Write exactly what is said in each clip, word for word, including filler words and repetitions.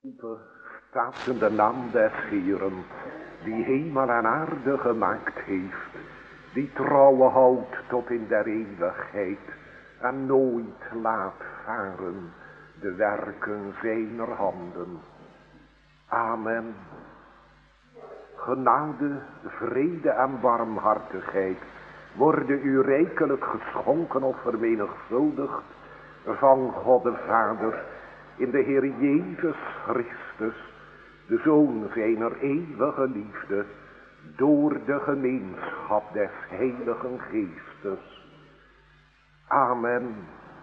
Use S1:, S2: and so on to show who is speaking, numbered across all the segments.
S1: Staat in de naam des Heeren, die hemel en aarde gemaakt heeft, die trouwe houdt tot in der eeuwigheid en nooit laat varen de werken zijner handen. Amen. Genade, vrede en barmhartigheid worden u rijkelijk geschonken of vermenigvuldigd van God de Vader in de Heer Jezus Christus, de Zoon zijner eeuwige liefde, door de gemeenschap des Heiligen Geestes. Amen.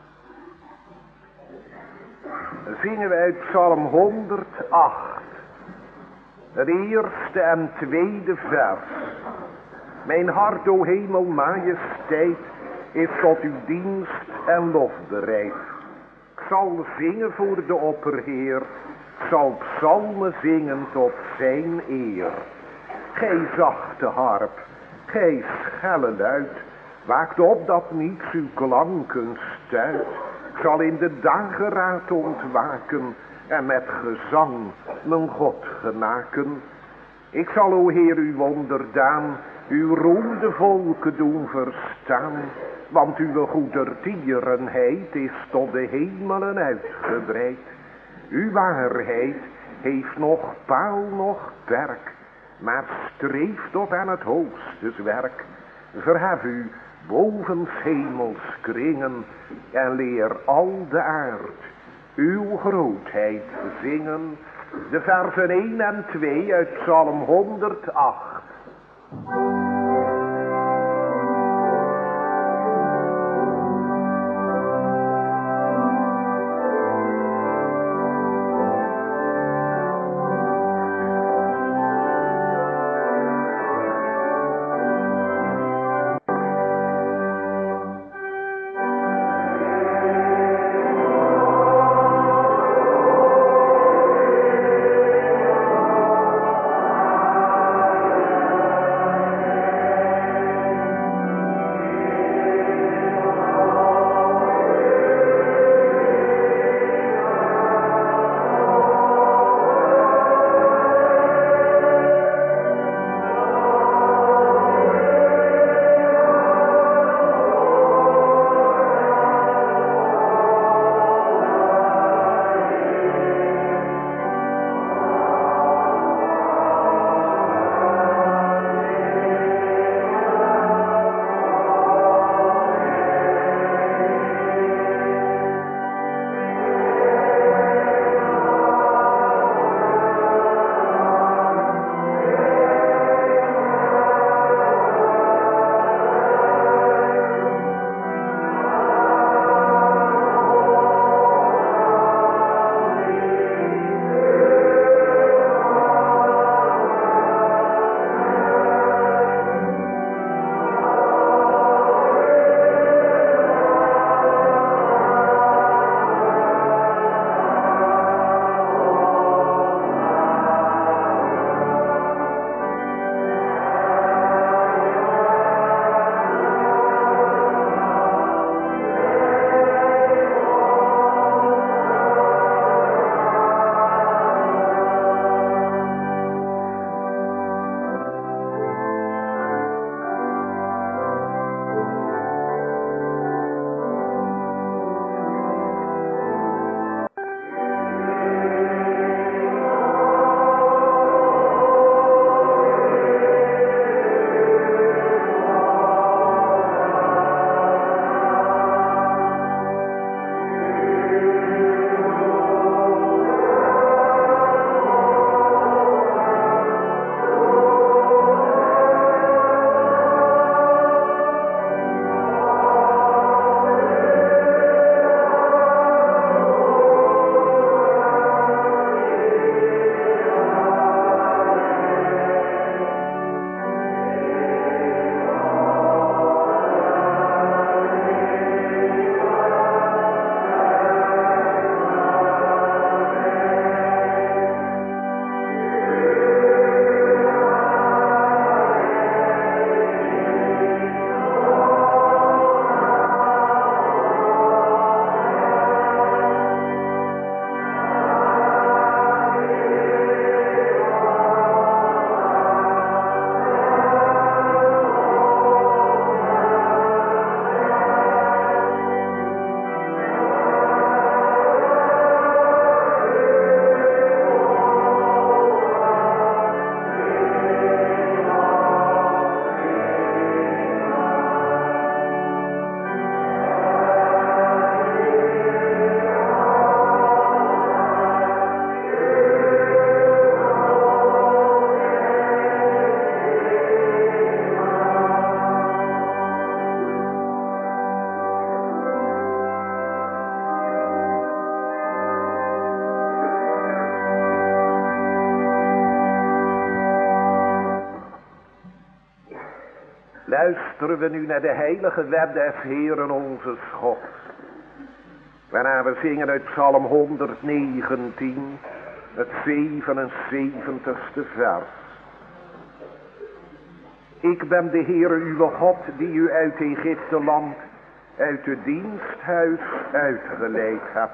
S1: Zingen wij uit Psalm honderdacht, het eerste en tweede vers. Mijn hart, o hemel, majesteit, is tot uw dienst en lof bereid. Ik zal zingen voor de opperheer, ik zal psalmen zingen tot zijn eer. Gij zachte harp, gij schelle luid, waakt op dat niets uw klanken stuit. Ik zal in de dageraad ontwaken en met gezang mijn God genaken. Ik zal, o Heer, uw onderdaan, uw roem de volken doen verstaan. Want uw goedertierenheid is tot de hemelen uitgebreid. Uw waarheid heeft nog paal, nog perk, maar streeft op aan het hoogste werk. Verhef u boven 's hemels kringen en leer al de aard uw grootheid zingen. De versen één en twee uit Psalm honderdacht. luisteren we nu naar de heilige wet des Heeren onze Gods. Waarna we zingen uit Psalm honderdnegentien, het zevenenzeventigste vers. Ik ben de Heere uw God, die u uit Egypte land, uit het diensthuis uitgeleid hebt.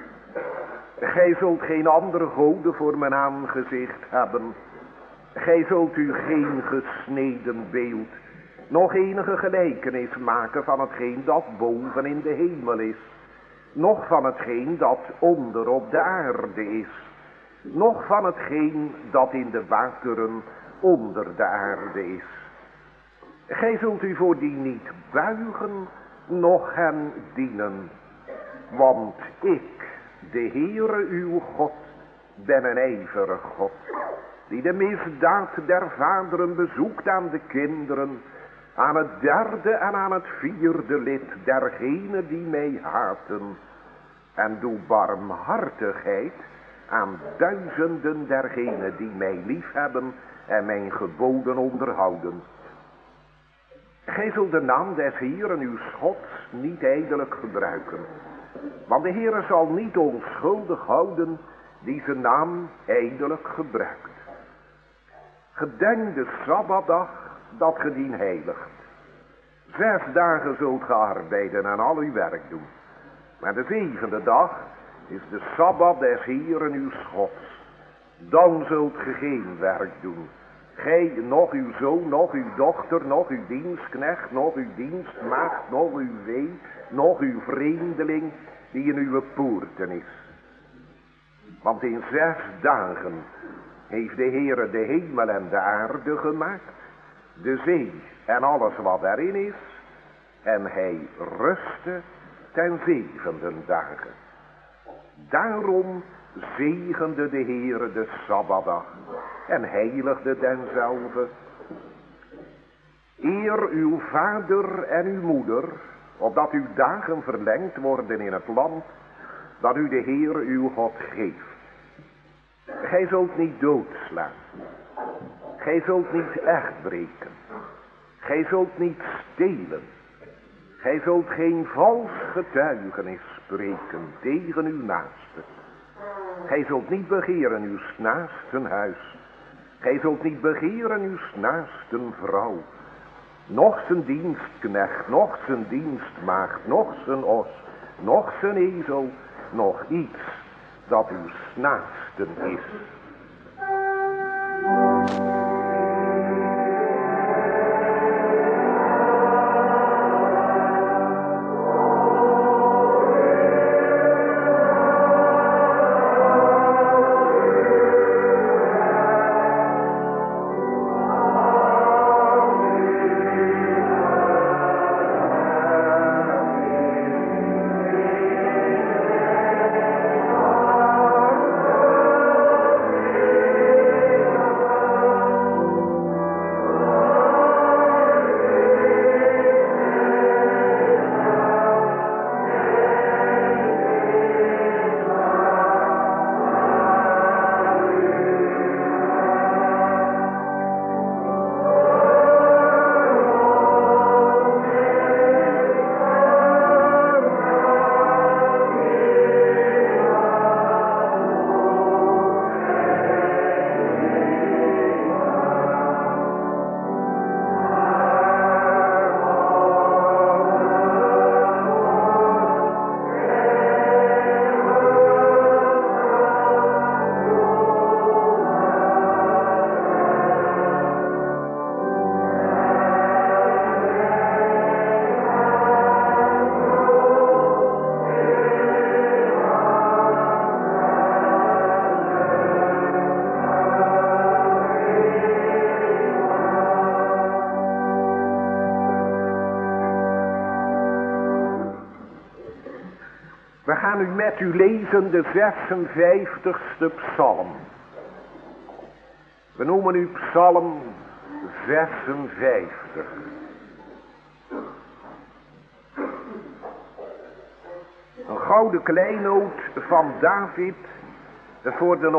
S1: Gij zult geen andere goden voor mijn aangezicht hebben. Gij zult u geen gesneden beeld, nog enige gelijkenis maken van hetgeen dat boven in de hemel is, nog van hetgeen dat onder op de aarde is, nog van hetgeen dat in de wateren onder de aarde is. Gij zult u voor die niet buigen, noch hen dienen, want ik, de Heere uw God, ben een ijverig God, die de misdaad der vaderen bezoekt aan de kinderen, aan het derde en aan het vierde lid dergenen die mij haten, en doe barmhartigheid aan duizenden dergenen die mij liefhebben en mijn geboden onderhouden. Gij zult de naam des Heeren uw Gods niet ijdelijk gebruiken, want de Heere zal niet onschuldig houden die zijn naam ijdelijk gebruikt. Gedenk de Sabbatdag dat ge dien heiligt. Zes dagen zult ge arbeiden en al uw werk doen. Maar de zevende dag is de Sabbat des Heeren uw Gods. Dan zult ge geen werk doen. Gij, nog uw zoon, nog uw dochter, nog uw dienstknecht, nog uw dienstmaagd, nog uw wee, nog uw vreemdeling die in uw poorten is. Want in zes dagen heeft de Heere de hemel en de aarde gemaakt, de zee en alles wat daarin is, en hij rustte ten zevende dagen. Daarom zegende de Heere de Sabbatdag en heiligde denzelve. Eer uw vader en uw moeder, opdat uw dagen verlengd worden in het land dat u de Heere uw God geeft. Gij zult niet doodslaan. Gij zult niet echt breken. Gij zult niet stelen. Gij zult geen vals getuigenis spreken tegen uw naaste. Gij zult niet begeren uw naasten huis. Gij zult niet begeren uw naasten vrouw. Nog zijn dienstknecht, nog zijn dienstmaagd, nog zijn os, nog zijn ezel, nog iets dat uw naasten is. We gaan nu met u lezen de zesenvijftigste psalm. We noemen u psalm zesenvijftig. Een gouden kleinoot van David voor de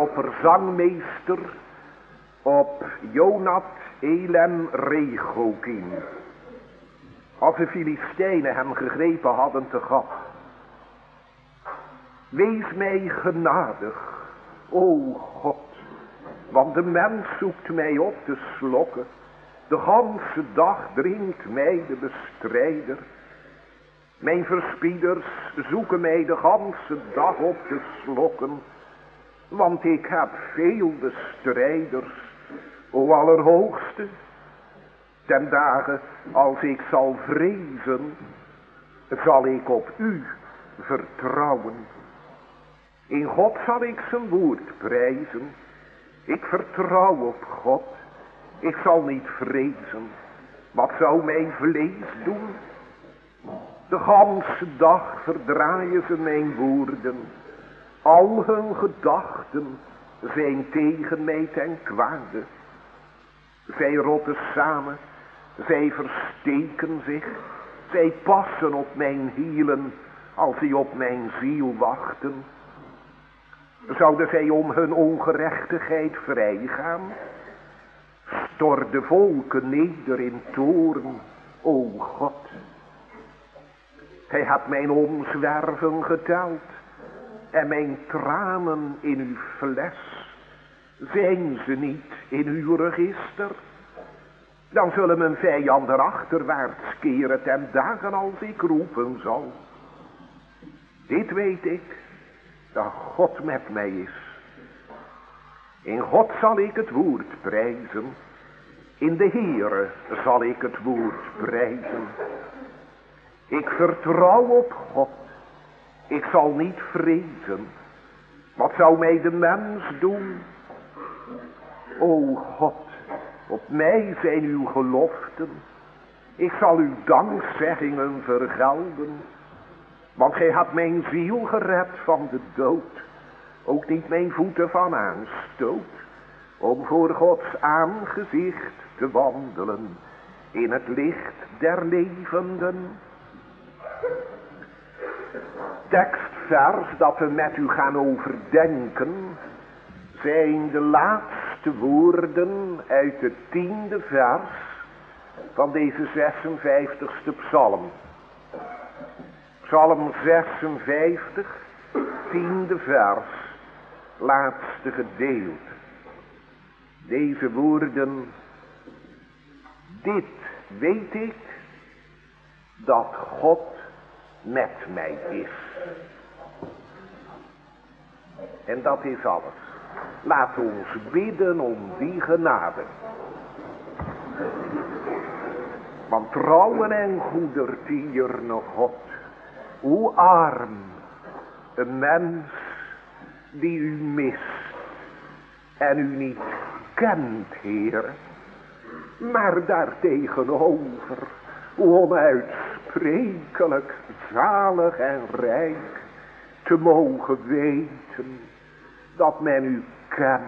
S1: opperzangmeester op Jonat Elem Regokim. als de Filistijnen hem gegrepen hadden te gat. Wees mij genadig, o God, want de mens zoekt mij op te slokken. De ganse dag dringt mij de bestrijder. Mijn verspieders zoeken mij de ganse dag op te slokken, want ik heb veel bestrijders, o Allerhoogste. Ten dagen als ik zal vrezen, zal ik op u vertrouwen. In God zal ik zijn woord prijzen. Ik vertrouw op God. Ik zal niet vrezen. Wat zou mijn vlees doen? De ganse dag verdraaien ze mijn woorden. Al hun gedachten zijn tegen mij ten kwade. Zij rotten samen. Zij versteken zich. Zij passen op mijn hielen als zij op mijn ziel wachten. Zouden zij om hun ongerechtigheid vrijgaan? Stort de volken neder in toorn, o God. Hij had mijn omzwerven geteld en mijn tranen in uw fles. Zijn ze niet in uw register? Dan zullen mijn vijanden achterwaarts keren ten dagen als ik roepen zal. Dit weet ik, dat God met mij is. In God zal ik het woord prijzen. In de Heere zal ik het woord prijzen. Ik vertrouw op God. Ik zal niet vrezen. Wat zou mij de mens doen? O God, op mij zijn uw geloften. Ik zal uw dankzeggingen vergelden. Want gij hebt mijn ziel gered van de dood. Ook niet mijn voeten van aanstoot. Om voor Gods aangezicht te wandelen. In het licht der levenden. Tekstvers dat we met u gaan overdenken. Zijn de laatste woorden uit het tiende vers van deze zesenvijftigste psalm. Psalm zesenvijftig, tiende vers, laatste gedeelte. Deze woorden, dit weet ik, dat God met mij is. En dat is alles. Laat ons bidden om die genade. Want trouwen en goedertierne God, hoe arm een mens die u mist en u niet kent, Heer, maar daartegenover hoe onuitsprekelijk zalig en rijk te mogen weten dat men u kent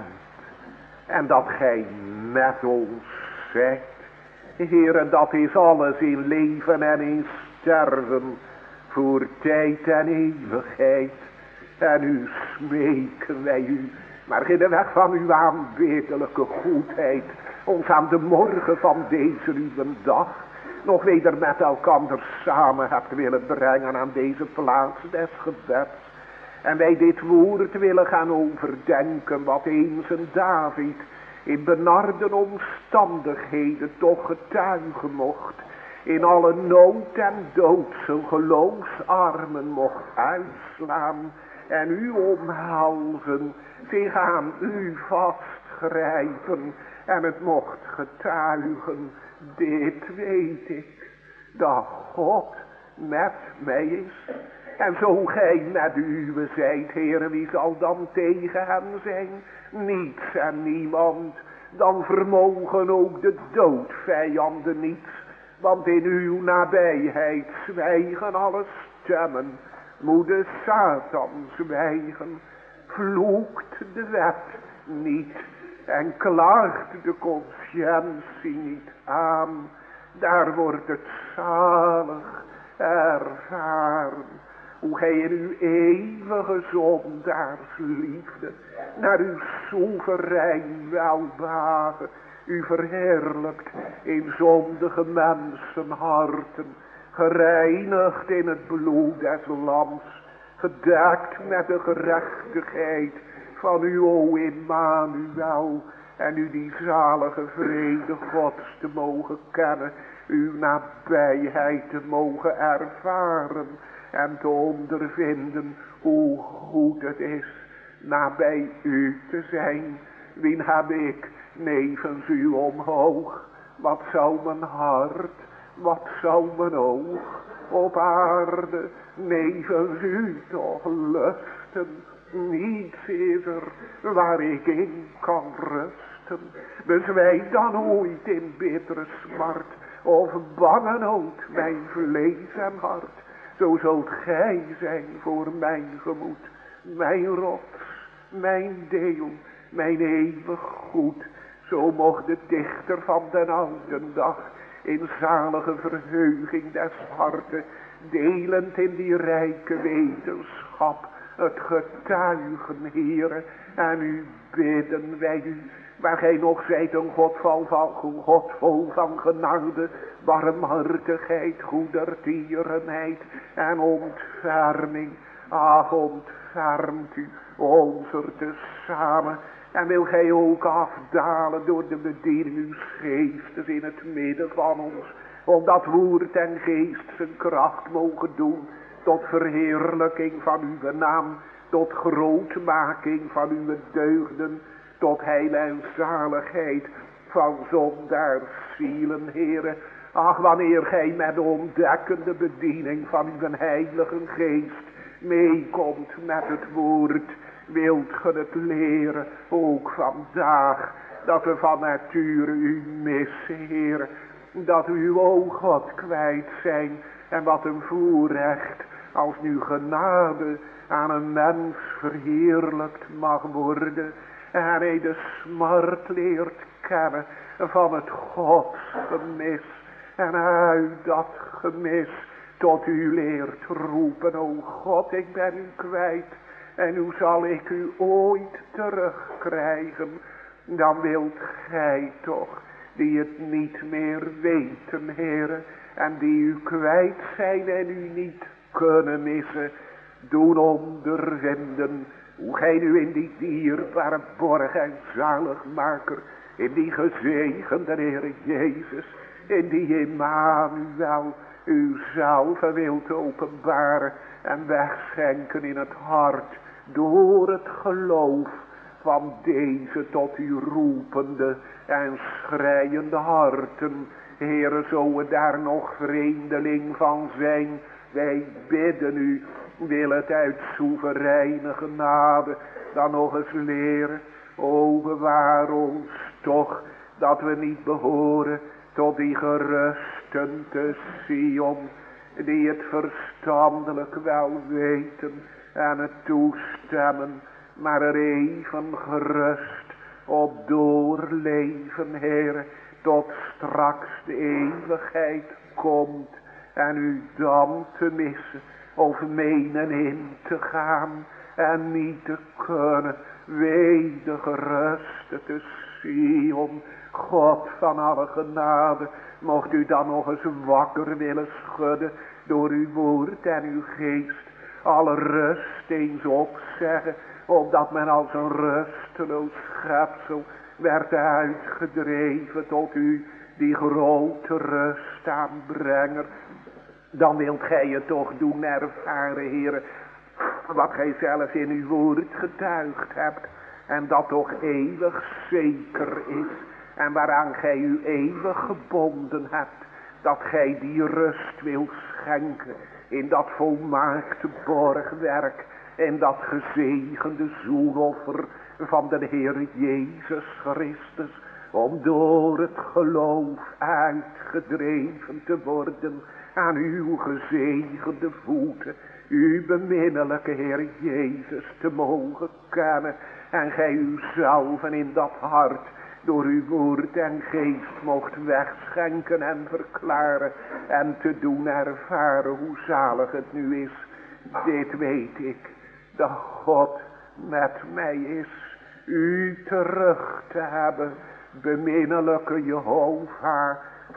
S1: en dat gij met ons zijt. Heer, en dat is alles in leven en in sterven, voor tijd en eeuwigheid. En u smeken wij u, maar in de weg van uw aanbiddelijke goedheid, ons aan de morgen van deze uw dag nog weder met elkander samen hebt willen brengen aan deze plaats des gebeds. En wij dit woord willen gaan overdenken, wat eens een David in benarde omstandigheden toch getuigen mocht. In alle nood en dood zijn geloofsarmen mocht uitslaan. En u omhelzen, zich aan u vastgrijpen. En het mocht getuigen, dit weet ik, dat God met mij is. En zo gij met uwe zijt, Heere, wie zal dan tegen hem zijn? Niets en niemand. Dan vermogen ook de doodvijanden niets. Want in uw nabijheid zwijgen alle stemmen. Moet de Satan zwijgen. Vloekt de wet niet. En klaagt de conscientie niet aan. Daar wordt het zalig ervaren. Hoe gij in uw eeuwige zondaarsliefde naar uw soeverein welbehagen u verheerlijkt in zondige mensenharten, gereinigd in het bloed des lams, gedekt met de gerechtigheid van uw o Immanuel, en u die zalige vrede Gods te mogen kennen, uw nabijheid te mogen ervaren en te ondervinden hoe goed het is nabij u te zijn. Wien heb ik nevens u omhoog? Wat zou mijn hart, wat zou mijn oog op aarde nevens u toch lusten? Niets is er waar ik in kan rusten. Bezwijkt dan ooit in bittere smart, of bange nood mijn vlees en hart, zo zult gij zijn voor mijn gemoed, mijn rots, mijn deel, mijn eeuwig goed. Zo mocht de dichter van den oude dag in zalige verheuging des harten, delend in die rijke wetenschap, het getuigen, Heere, en u bidden wij u, waar gij nog zijt, een God vol van, God vol van genade, barmhartigheid, goedertierenheid en ontferming. Ach, ontfermt u ons er tezamen, en wil gij ook afdalen door de bediening uw geestes in het midden van ons, opdat woord en geest zijn kracht mogen doen, tot verheerlijking van uw naam, tot grootmaking van uw deugden, tot heil en zaligheid van zondaars zielen, Heere. Ach, wanneer gij met de ontdekkende bediening van uw heilige geest meekomt met het woord, wilt ge het leren, ook vandaag, dat we van nature u missen, Heere. Dat we uw o God kwijt zijn, en wat een voorrecht als nu genade aan een mens verheerlijkt mag worden, en hij de smart leert kennen van het godsgemis, en uit dat gemis tot u leert roepen, o God, ik ben u kwijt, en hoe zal ik u ooit terugkrijgen? Dan wilt gij toch, die het niet meer weten, Heere, en die u kwijt zijn en u niet kunnen missen, doen ondervinden hoe gij nu in die dierbare borg en zaligmaker, in die gezegende Heere Jezus, in die Immanuel, uzelf wilt openbaren en wegschenken in het hart, door het geloof van deze tot u roepende en schreiende harten. Heere, zo we daar nog vreemdeling van zijn, wij bidden u, wil het uit soevereine genade dan nog eens leren. O, bewaar ons toch, dat we niet behoren tot die gerusten te Sion, die het verstandelijk wel weten en het toestemmen, maar er even gerust op doorleven, Heere, tot straks de eeuwigheid komt en u dan te missen of menen in te gaan en niet te kunnen. Wee geruste te Sion, God van alle genade, mocht u dan nog eens wakker willen schudden door uw woord en uw geest, alle rust eens opzeggen, opdat men als een rusteloos schepsel werd uitgedreven tot u, die grote rust aanbrenger. Dan wilt gij het toch doen ervaren, Heere, wat gij zelf in uw woord getuigd hebt, en dat toch eeuwig zeker is, en waaraan gij u eeuwig gebonden hebt, dat gij die rust wilt schenken in dat volmaakte borgwerk, in dat gezegende zoenoffer van de Heer Jezus Christus, om door het geloof uitgedreven te worden aan uw gezegende voeten, uw beminnelijke Heer Jezus te mogen kennen, en gij uzelf in dat hart door uw woord en geest mocht wegschenken en verklaren en te doen ervaren hoe zalig het nu is. Dit weet ik, dat God met mij is, u terug te hebben beminnelijke Jehovah,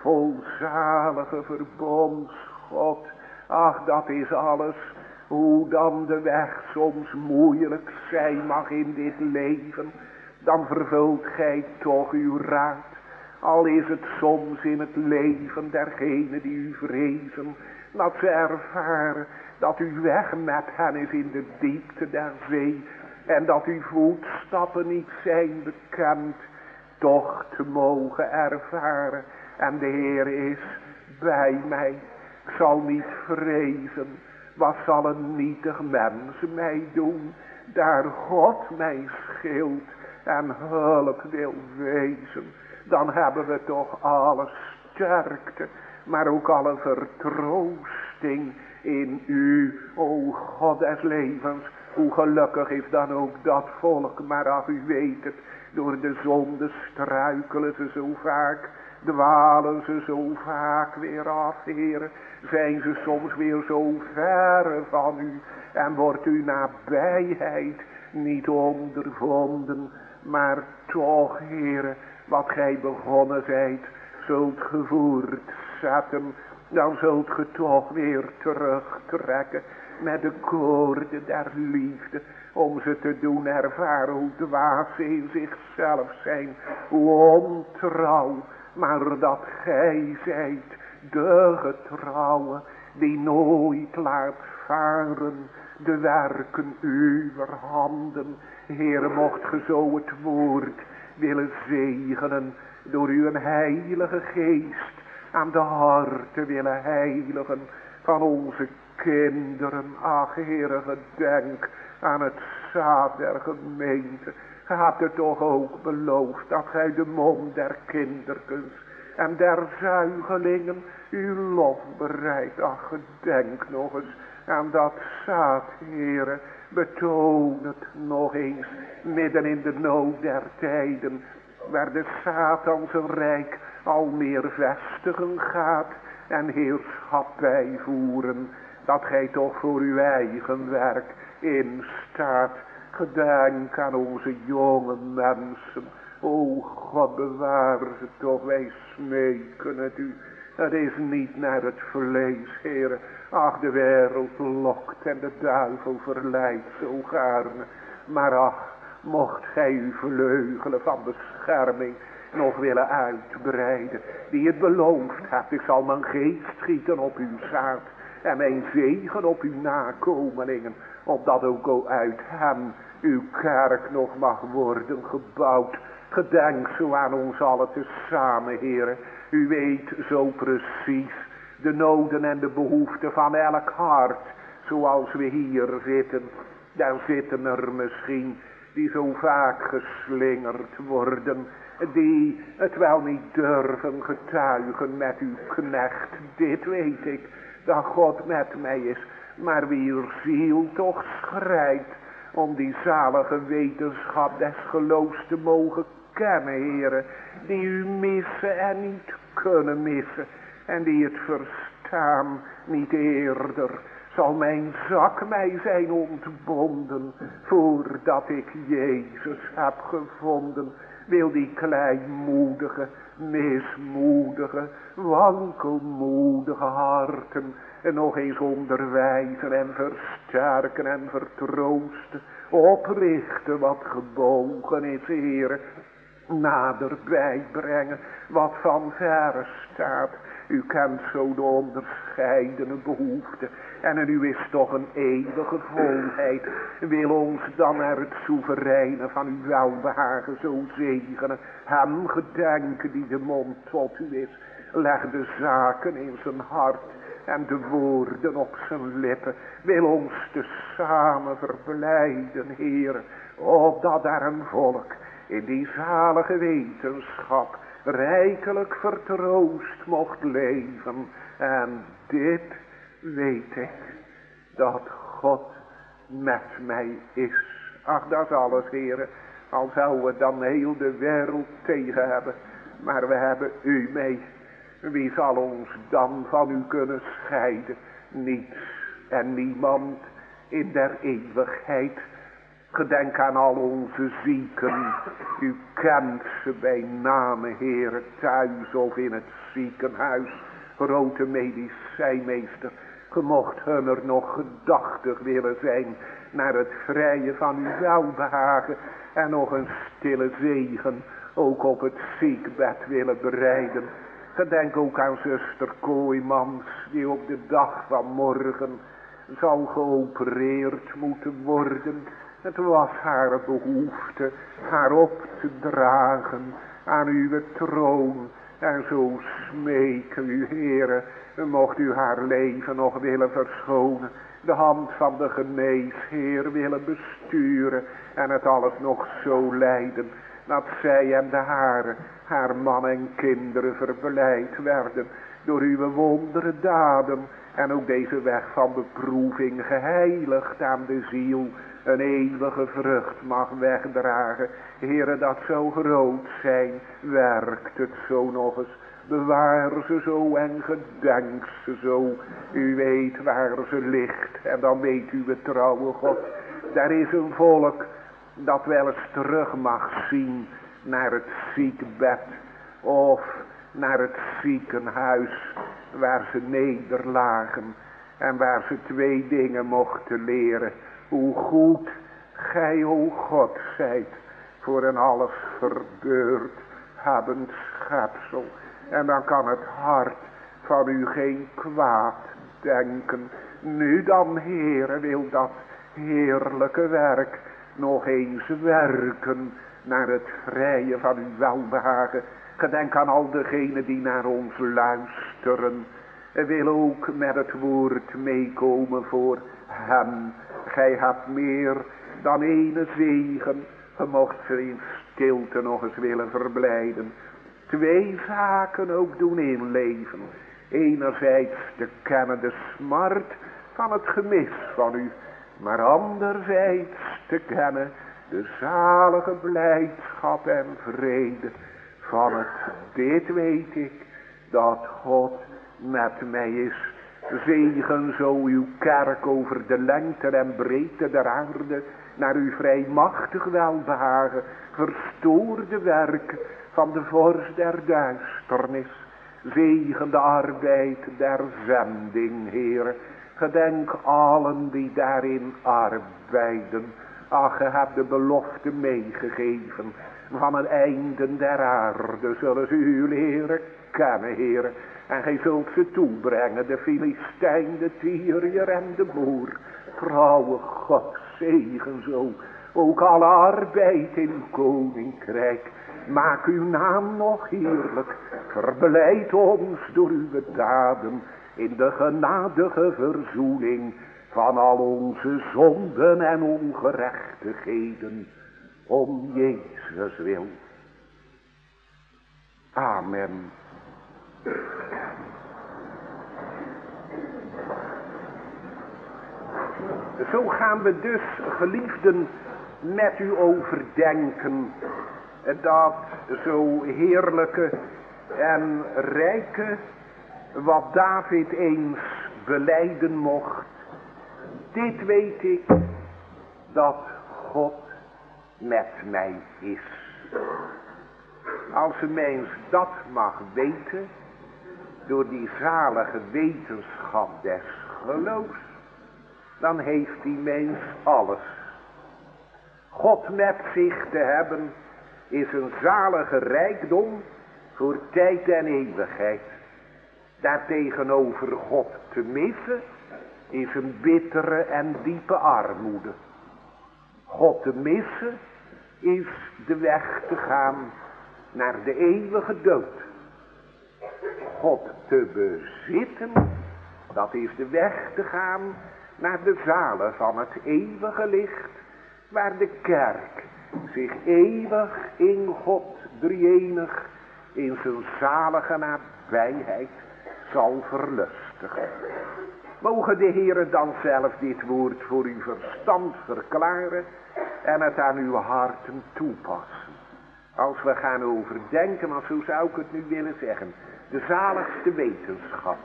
S1: volzalige verbondsgod. Ach, dat is alles. Hoe dan de weg soms moeilijk zijn mag in dit leven, dan vervult gij toch uw raad. Al is het soms in het leven dergenen die u vrezen, dat ze ervaren dat uw weg met hen is in de diepte der zee, en dat uw voetstappen niet zijn bekend, toch te mogen ervaren. En de Heer is bij mij. Ik zal niet vrezen. Wat zal een nietig mens mij doen? Daar God mij schild en hulp wil wezen, dan hebben we toch alle sterkte, maar ook alle vertroosting in u, o God des levens. Hoe gelukkig is dan ook dat volk, maar ach, u weet het, door de zonde struikelen ze zo vaak, dwalen ze zo vaak weer af, Heere. Zijn ze soms weer zo ver van u en wordt uw nabijheid niet ondervonden. Maar toch, Heere, wat gij begonnen zijt, zult ge voortzetten. Dan zult ge toch weer terugtrekken met de koorden der liefde, om ze te doen ervaren hoe dwaas ze in zichzelf zijn, hoe ontrouw, maar dat gij zijt de getrouwe, die nooit laat varen de werken uwer handen. Heere, mocht ge zo het woord willen zegenen, door uw heilige geest aan de harten willen heiligen van onze kinderen. Ach, Heere, gedenk aan het zaad der gemeente. Ge hebt het toch ook beloofd dat gij de mond der kinderkens en der zuigelingen uw lof bereidt. Ach, gedenk nog eens aan dat zaad, Heere. Betoon het nog eens midden in de nood der tijden, waar de Satan zijn rijk al meer vestigen gaat en heerschappij voeren, dat gij toch voor uw eigen werk instaat. Gedenk aan onze jonge mensen. O God, bewaar ze toch, wij smeken het u. Het is niet naar het vlees, Heere. Ach, de wereld lokt en de duivel verleidt zo gaarne. Maar ach, mocht gij uw vleugelen van bescherming nog willen uitbreiden, die het beloofd hebt, ik zal mijn geest schieten op uw zaad en mijn zegen op uw nakomelingen, opdat ook uit hem uw kerk nog mag worden gebouwd. Gedenk zo aan ons allen tezamen, Heere. U weet zo precies de noden en de behoeften van elk hart, zoals we hier zitten. Daar zitten er misschien die zo vaak geslingerd worden, die het wel niet durven getuigen met uw knecht. Dit weet ik, dat God met mij is, maar wier ziel toch schrijdt om die zalige wetenschap des geloofs te mogen kennen, Heere, die u missen en niet kunnen missen, en die het verstaan niet eerder zal mijn zak mij zijn ontbonden, voordat ik Jezus heb gevonden. Wil die kleinmoedige, mismoedige, wankelmoedige harten en nog eens onderwijzen en versterken en vertroosten, oprichten wat gebogen is, Heere, naderbij brengen wat van verre staat. U kent zo de onderscheidene behoeften en in u is toch een eeuwige volheid. Wil ons dan er het soevereine van uw welbehagen zo zegenen. Hem gedenken die de mond tot u is. Leg de zaken in zijn hart en de woorden op zijn lippen. Wil ons tezamen verblijden, Heer, opdat er een volk in die zalige wetenschap rijkelijk vertroost mocht leven. En dit weet ik, dat God met mij is. Ach, dat is alles, Heere. Al zouden we dan heel de wereld tegen hebben, maar we hebben u mee. Wie zal ons dan van u kunnen scheiden? Niets en niemand in der eeuwigheid. Gedenk aan al onze zieken. U kent ze bij name, Heere, thuis of in het ziekenhuis. Grote medicijnmeester, ge mocht hun er nog gedachtig willen zijn naar het vrije van uw welbehagen. En nog een stille zegen ook op het ziekbed willen bereiden. Gedenk ook aan zuster Kooijmans, die op de dag van morgen zal geopereerd moeten worden. Het was haar behoefte haar op te dragen aan uw troon. En zo smeken u, Heere, mocht u haar leven nog willen verschonen. De hand van de geneesheer willen besturen. En het alles nog zo leiden dat zij en de hare, haar man en kinderen verblijd werden door uw wondere daden. En ook deze weg van beproeving geheiligd aan de ziel een eeuwige vrucht mag wegdragen. Heere, dat zo groot zijn, werkt het zo nog eens. Bewaar ze zo en gedenk ze zo. U weet waar ze ligt en dan weet u het trouwe God. Daar is een volk dat wel eens terug mag zien naar het ziekbed of naar het ziekenhuis waar ze nederlagen en waar ze twee dingen mochten leren. Hoe goed gij, o God, zijt voor een alles verbeurd hebbend schepsel. En dan kan het hart van u geen kwaad denken. Nu dan, Heere, wil dat heerlijke werk nog eens werken naar het vrije van uw welbehagen. Gedenk aan al degenen die naar ons luisteren. En wil ook met het woord meekomen voor hem. Gij hebt meer dan ene zegen. Ge mocht ze in stilte nog eens willen verblijden. Twee zaken ook doen inleven. Enerzijds te kennen de smart van het gemis van u. Maar anderzijds te kennen de zalige blijdschap en vrede van het. Dit weet ik, dat God met mij is. Zegen zo uw kerk over de lengte en breedte der aarde naar uw vrijmachtig welbehagen. Verstoor de werk van de vorst der duisternis. Zegen de arbeid der zending, Heere. Gedenk allen die daarin arbeiden. Ach, ge hebt de belofte meegegeven. Van het einde der aarde zullen ze u leren kennen, Heere. En gij zult ze toebrengen, de Filistijn, de Tyriër en de Boer. Trouwe God, zegen zo ook alle arbeid in uw koninkrijk. Maak uw naam nog heerlijk, verblijdt ons door uw daden in de genadige verzoening van al onze zonden en ongerechtigheden, om Jezus wil. Amen. Zo gaan we dus, geliefden, met u overdenken dat zo heerlijke en rijke wat David eens belijden mocht. Dit weet ik, dat God met mij is. Als een mens dat mag weten, door die zalige wetenschap des geloofs, dan heeft die mens alles. God met zich te hebben is een zalige rijkdom voor tijd en eeuwigheid. Daartegenover God te missen is een bittere en diepe armoede. God te missen is de weg te gaan naar de eeuwige dood. God te bezitten, dat is de weg te gaan naar de zalen van het eeuwige licht, waar de kerk zich eeuwig in God drieënig in zijn zalige nabijheid zal verlustigen. Mogen de Heere dan zelf dit woord voor uw verstand verklaren en het aan uw harten toepassen. Als we gaan overdenken, want zo zou ik het nu willen zeggen, de zaligste wetenschap.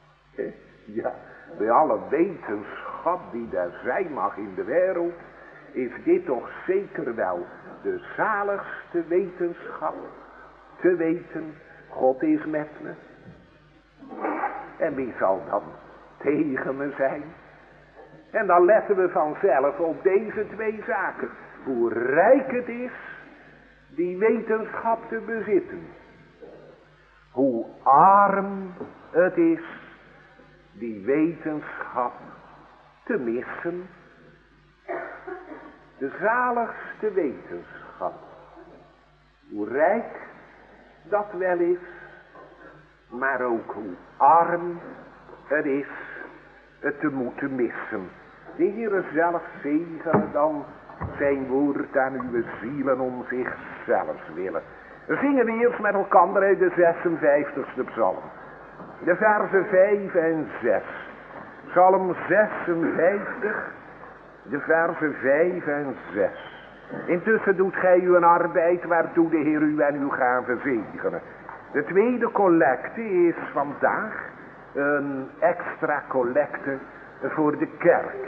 S1: Ja, bij alle wetenschap die er zijn mag in de wereld, is dit toch zeker wel de zaligste wetenschap. Te weten, God is met me. En wie zal dan tegen me zijn? En dan letten we vanzelf op deze twee zaken. Hoe rijk het is die wetenschap te bezitten. Hoe arm het is die wetenschap te missen. De zaligste wetenschap. Hoe rijk dat wel is, maar ook hoe arm het is het te moeten missen. De Heere zelf zegene dan zijn woord aan uw zielen om zichzelf willen. We zingen eerst met elkaar uit de zesenvijftigste psalm. De versen vijf en zes. Psalm zesenvijftig, de versen vijf en zes. Intussen doet gij uw arbeid waartoe de Heer u en uw gaven zegenen. De tweede collecte is vandaag een extra collecte voor de kerk.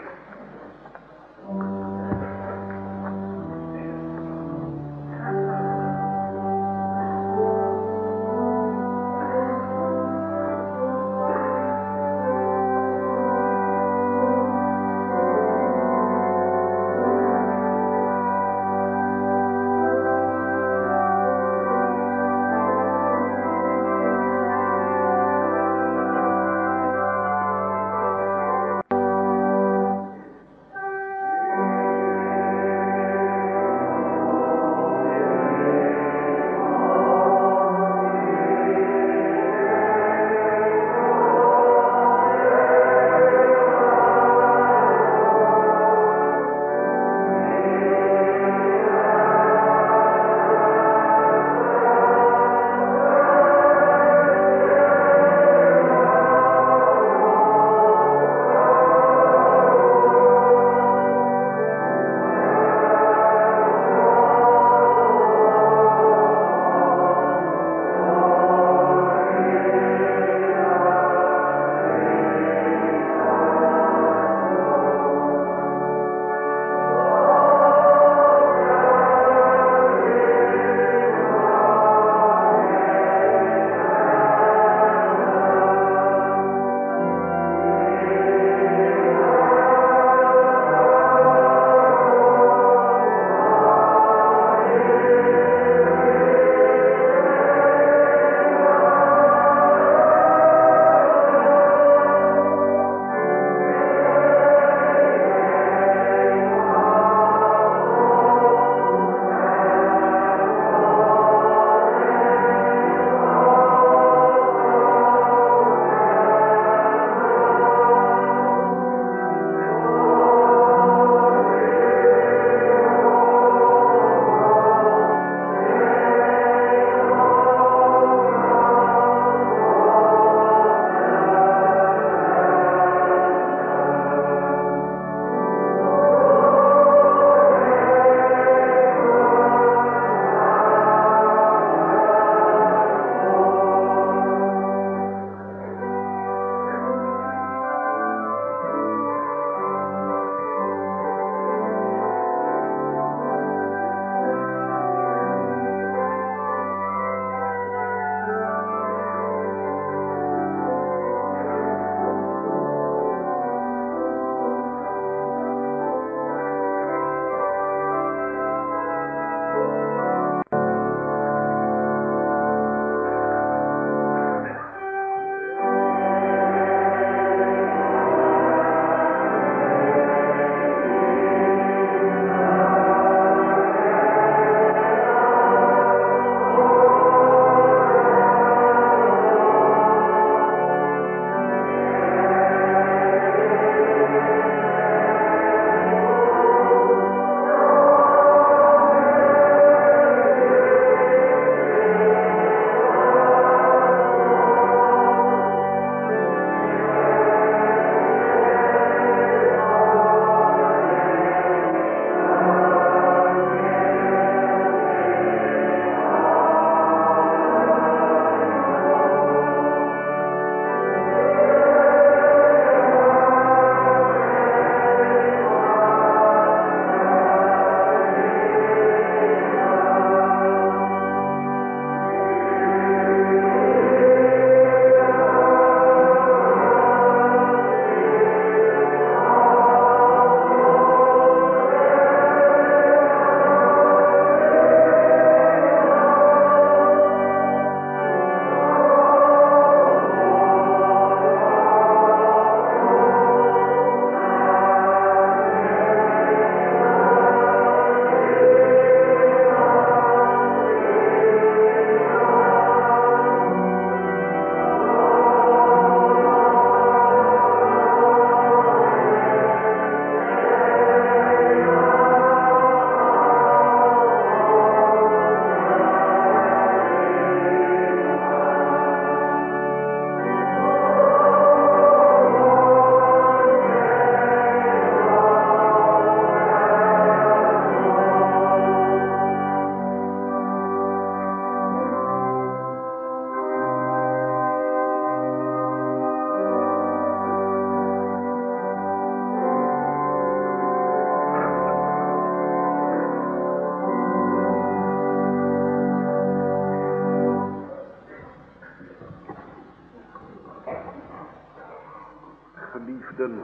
S1: kinderen,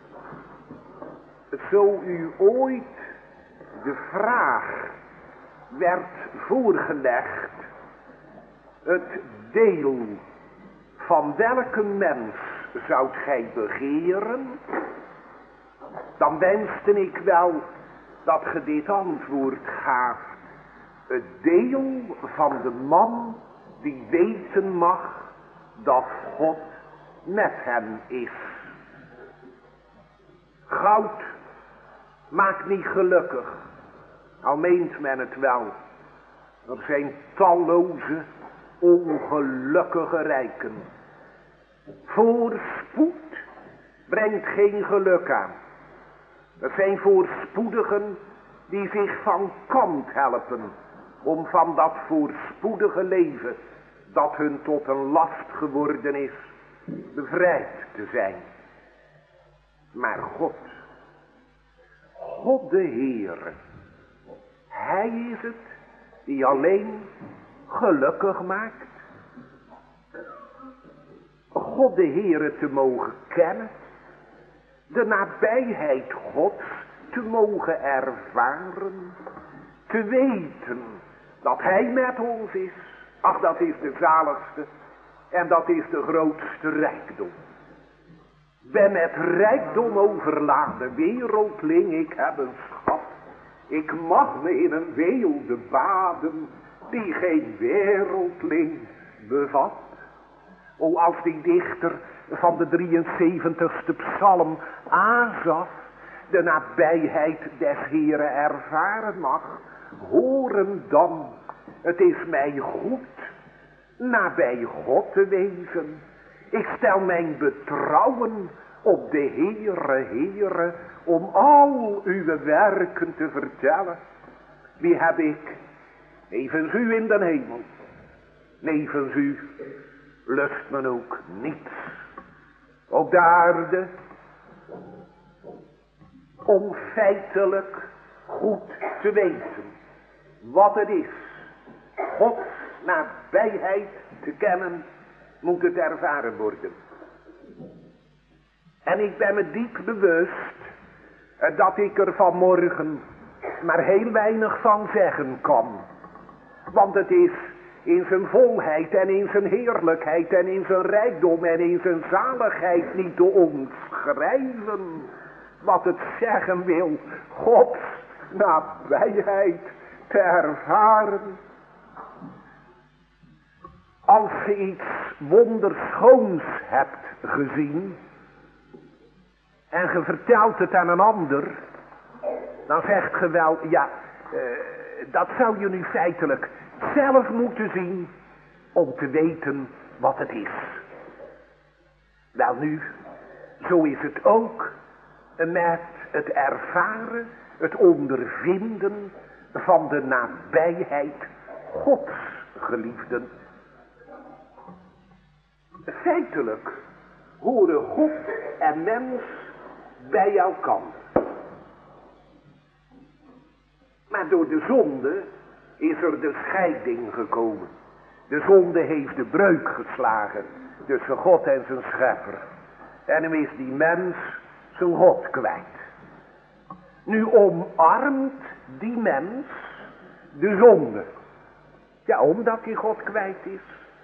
S1: zo u ooit de vraag werd voorgelegd, het deel van welke mens zoudt gij begeren, dan wenste ik wel dat ge dit antwoord gaaft. Het deel van de man die weten mag dat God met hem is. Goud maakt niet gelukkig, al meent men het wel. Er zijn talloze ongelukkige rijken. Voorspoed brengt geen geluk aan. Er zijn voorspoedigen die zich van kant helpen om van dat voorspoedige leven, dat hun tot een last geworden is, bevrijd te zijn. Maar God, God de Heere, Hij is het die alleen gelukkig maakt. God de Heere te mogen kennen, de nabijheid Gods te mogen ervaren, te weten dat Hij met ons is. Ach, dat is de zaligste en dat is de grootste rijkdom. Ben met rijkdom overladen, wereldling, ik heb een schat. Ik mag me in een weelde baden, die geen wereldling bevat. O, als die dichter van de drieënzeventigste psalm Asaf de nabijheid des Heeren ervaren mag, horen dan, het is mij goed nabij God te wezen. Ik stel mijn betrouwen op de Heere, Heere, om al uw werken te vertellen. Wie heb ik? Nevens u in den hemel. Nevens u lust men ook niets op de aarde om feitelijk goed te weten wat het is. Gods nabijheid te kennen, moet het ervaren worden. En ik ben me diep bewust dat ik er vanmorgen maar heel weinig van zeggen kan. Want het is in zijn volheid en in zijn heerlijkheid en in zijn rijkdom en in zijn zaligheid niet te omschrijven wat het zeggen wil Gods nabijheid te ervaren. Als je iets wonderschoons hebt gezien en je vertelt het aan een ander, dan zegt je wel, ja, uh, dat zou je nu feitelijk zelf moeten zien om te weten wat het is. Wel nu, zo is het ook met het ervaren, het ondervinden van de nabijheid Gods geliefden. Feitelijk horen God en mens bij elkaar. Maar door de zonde is er de scheiding gekomen. De zonde heeft de breuk geslagen tussen God en zijn schepper. En hem is die mens zijn God kwijt. Nu omarmt die mens de zonde. Ja, omdat hij God kwijt is.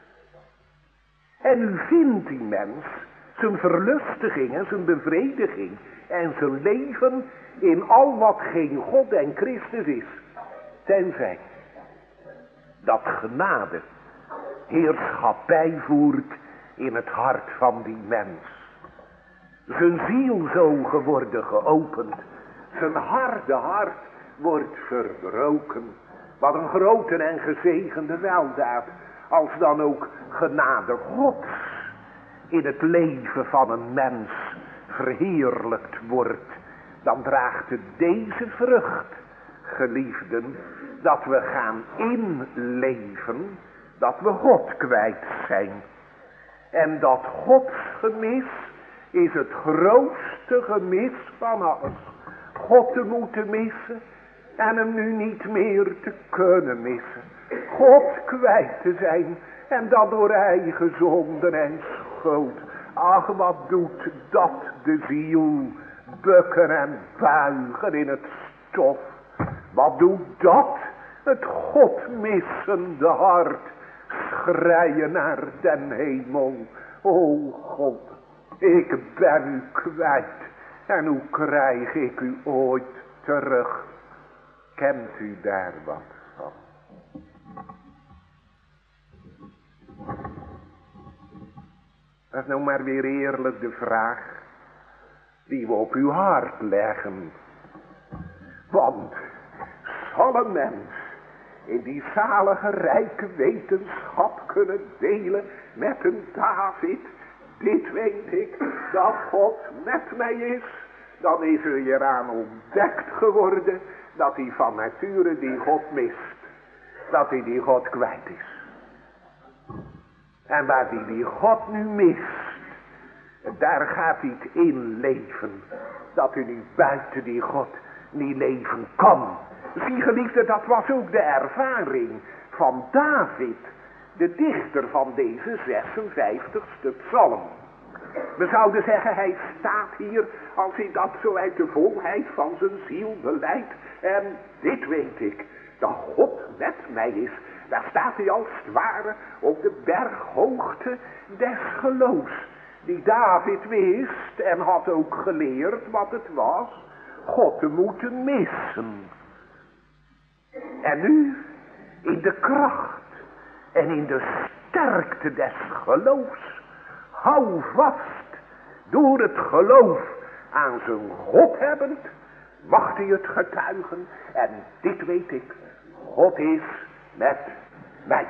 S1: En nu vindt die mens zijn verlustiging en zijn bevrediging en zijn leven in al wat geen God en Christus is. Tenzij dat genade heerschappij voert in het hart van die mens. Zijn zielzogen worden geopend. Zijn harde hart wordt verbroken. Wat een grote en gezegende weldaad. Als dan ook genade Gods in het leven van een mens verheerlijkt wordt. Dan draagt het deze vrucht, geliefden, dat we gaan inleven, dat we God kwijt zijn. En dat Gods gemis is het grootste gemis van alles. God te moeten missen en hem nu niet meer te kunnen missen. God kwijt te zijn en dat door eigen zonden en schuld. Ach, wat doet dat de ziel, bukken en buigen in het stof. Wat doet dat het godmissende hart, schreien naar den hemel. O God, ik ben u kwijt, en hoe krijg ik u ooit terug? Kent u daar wat van? Dat is nou maar weer eerlijk de vraag die we op uw hart leggen. Want zal een mens in die zalige rijke wetenschap kunnen delen met een David? Dit weet ik, dat God met mij is. Dan is er hieraan ontdekt geworden dat hij van nature die God mist. Dat hij die God kwijt is. En waar hij die God nu mist, daar gaat hij het in leven. Dat u nu buiten die God niet leven kan. Zie geliefde, dat was ook de ervaring van David, de dichter van deze zesenvijftigste psalm. We zouden zeggen, hij staat hier als hij dat zo uit de volheid van zijn ziel beleidt. En dit weet ik, dat God met mij is. Daar staat hij als het ware op de berghoogte des geloofs. Die David wist en had ook geleerd wat het was God te moeten missen. En nu in de kracht en in de sterkte des geloofs, hou vast, door het geloof aan zijn God hebbend, mag hij het getuigen. En dit weet ik, God is met mij.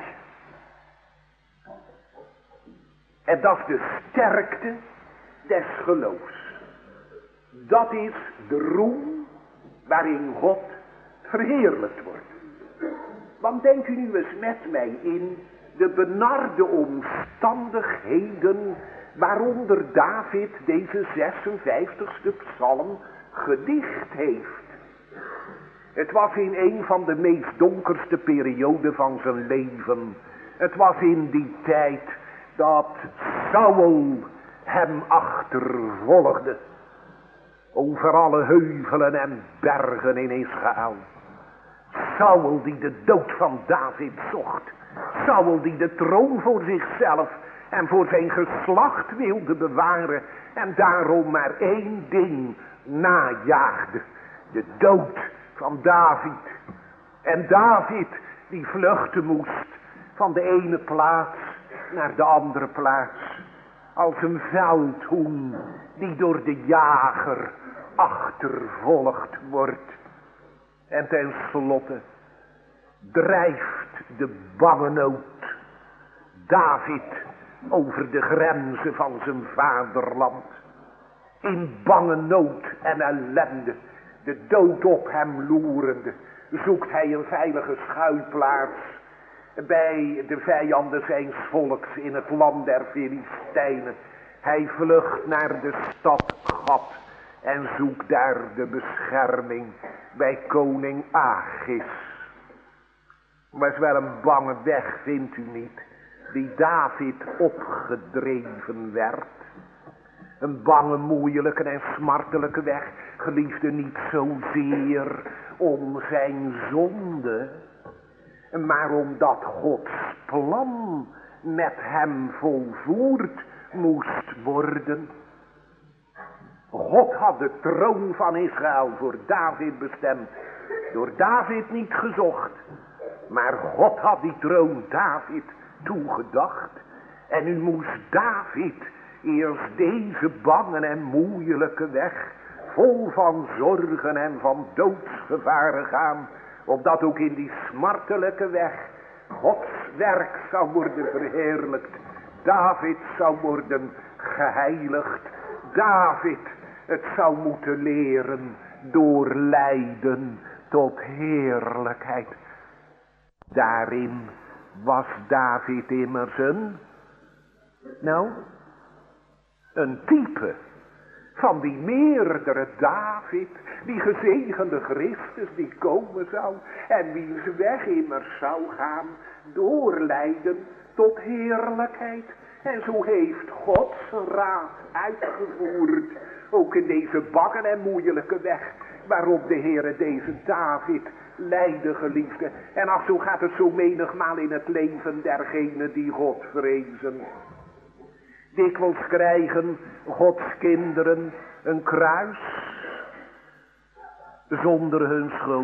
S1: En dat is de sterkte des geloofs. Dat is de roem waarin God verheerlijkt wordt. Want denkt u nu eens met mij in de benarde omstandigheden waaronder David deze zesenvijftigste psalm gedicht heeft. Het was in een van de meest donkerste perioden van zijn leven. Het was in die tijd dat Saul hem achtervolgde. Over alle heuvelen en bergen in Israël. Saul die de dood van David zocht. Saul die de troon voor zichzelf en voor zijn geslacht wilde bewaren. En daarom maar één ding najaagde. De dood van David. En David die vluchten moest van de ene plaats naar de andere plaats. Als een veldhoen die door de jager achtervolgd wordt. En tenslotte drijft de bange nood David over de grenzen van zijn vaderland. In bange nood en ellende, de dood op hem loerende, zoekt hij een veilige schuilplaats bij de vijanden zijns volks in het land der Filistijnen. Hij vlucht naar de stad Gat en zoekt daar de bescherming bij koning Achis. Maar is wel een bange weg, vindt u niet, die David opgedreven werd. Een bange, moeilijke en smartelijke weg, geliefde, niet zozeer om zijn zonde, maar omdat Gods plan met hem volvoerd moest worden. God had de troon van Israël voor David bestemd. Door David niet gezocht. Maar God had die troon David toegedacht. En nu moest David eerst deze bange en moeilijke weg, vol van zorgen en van doodsgevaren gaan, opdat ook in die smartelijke weg Gods werk zou worden verheerlijkt. David zou worden geheiligd. David het zou moeten leren door lijden tot heerlijkheid. Daarin was David immers een, nou, een type van die meerdere David, die gezegende Christus die komen zou en wiens weg immers zou gaan door lijden tot heerlijkheid. En zo heeft God zijn raad uitgevoerd, ook in deze bange en moeilijke weg, waarop de Heere deze David leidde, geliefde. En ach, zo gaat het zo menigmaal in het leven dergenen die God vrezen. Dikwijls krijgen Gods kinderen een kruis zonder hun schuld.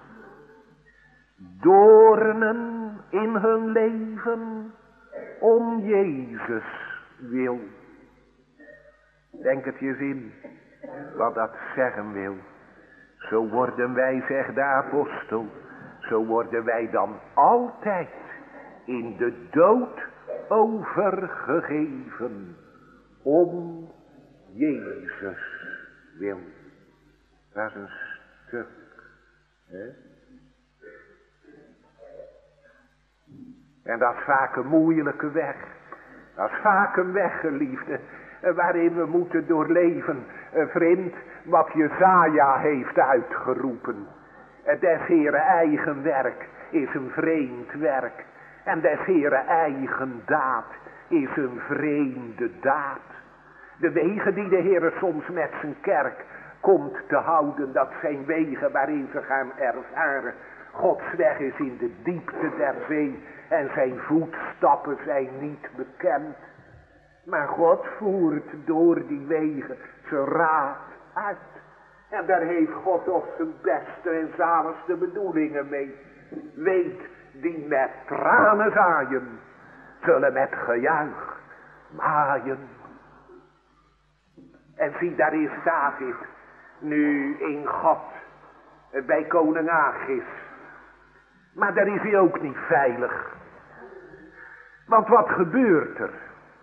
S1: Doornen in hun leven om Jezus wil. Denk het je eens in wat dat zeggen wil. Zo worden wij, zegt de apostel, zo worden wij dan altijd in de dood overgegeven om Jezus wil. Dat is een stuk, hè? En dat is vaak een moeilijke weg. Dat is vaak een weg, geliefde, waarin we moeten doorleven, vriend, wat Jesaja heeft uitgeroepen. Des Heere eigen werk is een vreemd werk. En des Heere eigen daad is een vreemde daad. De wegen die de Heere soms met zijn kerk komt te houden, dat zijn wegen waarin ze gaan ervaren. Gods weg is in de diepte der zee en zijn voetstappen zijn niet bekend. Maar God voert door die wegen zijn raad uit. En daar heeft God toch zijn beste en zaligste bedoelingen mee. Weet, die met tranen zaaien, zullen met gejuich maaien. En zie, daar is David nu in God bij koning Achis. Maar daar is hij ook niet veilig. Want wat gebeurt er?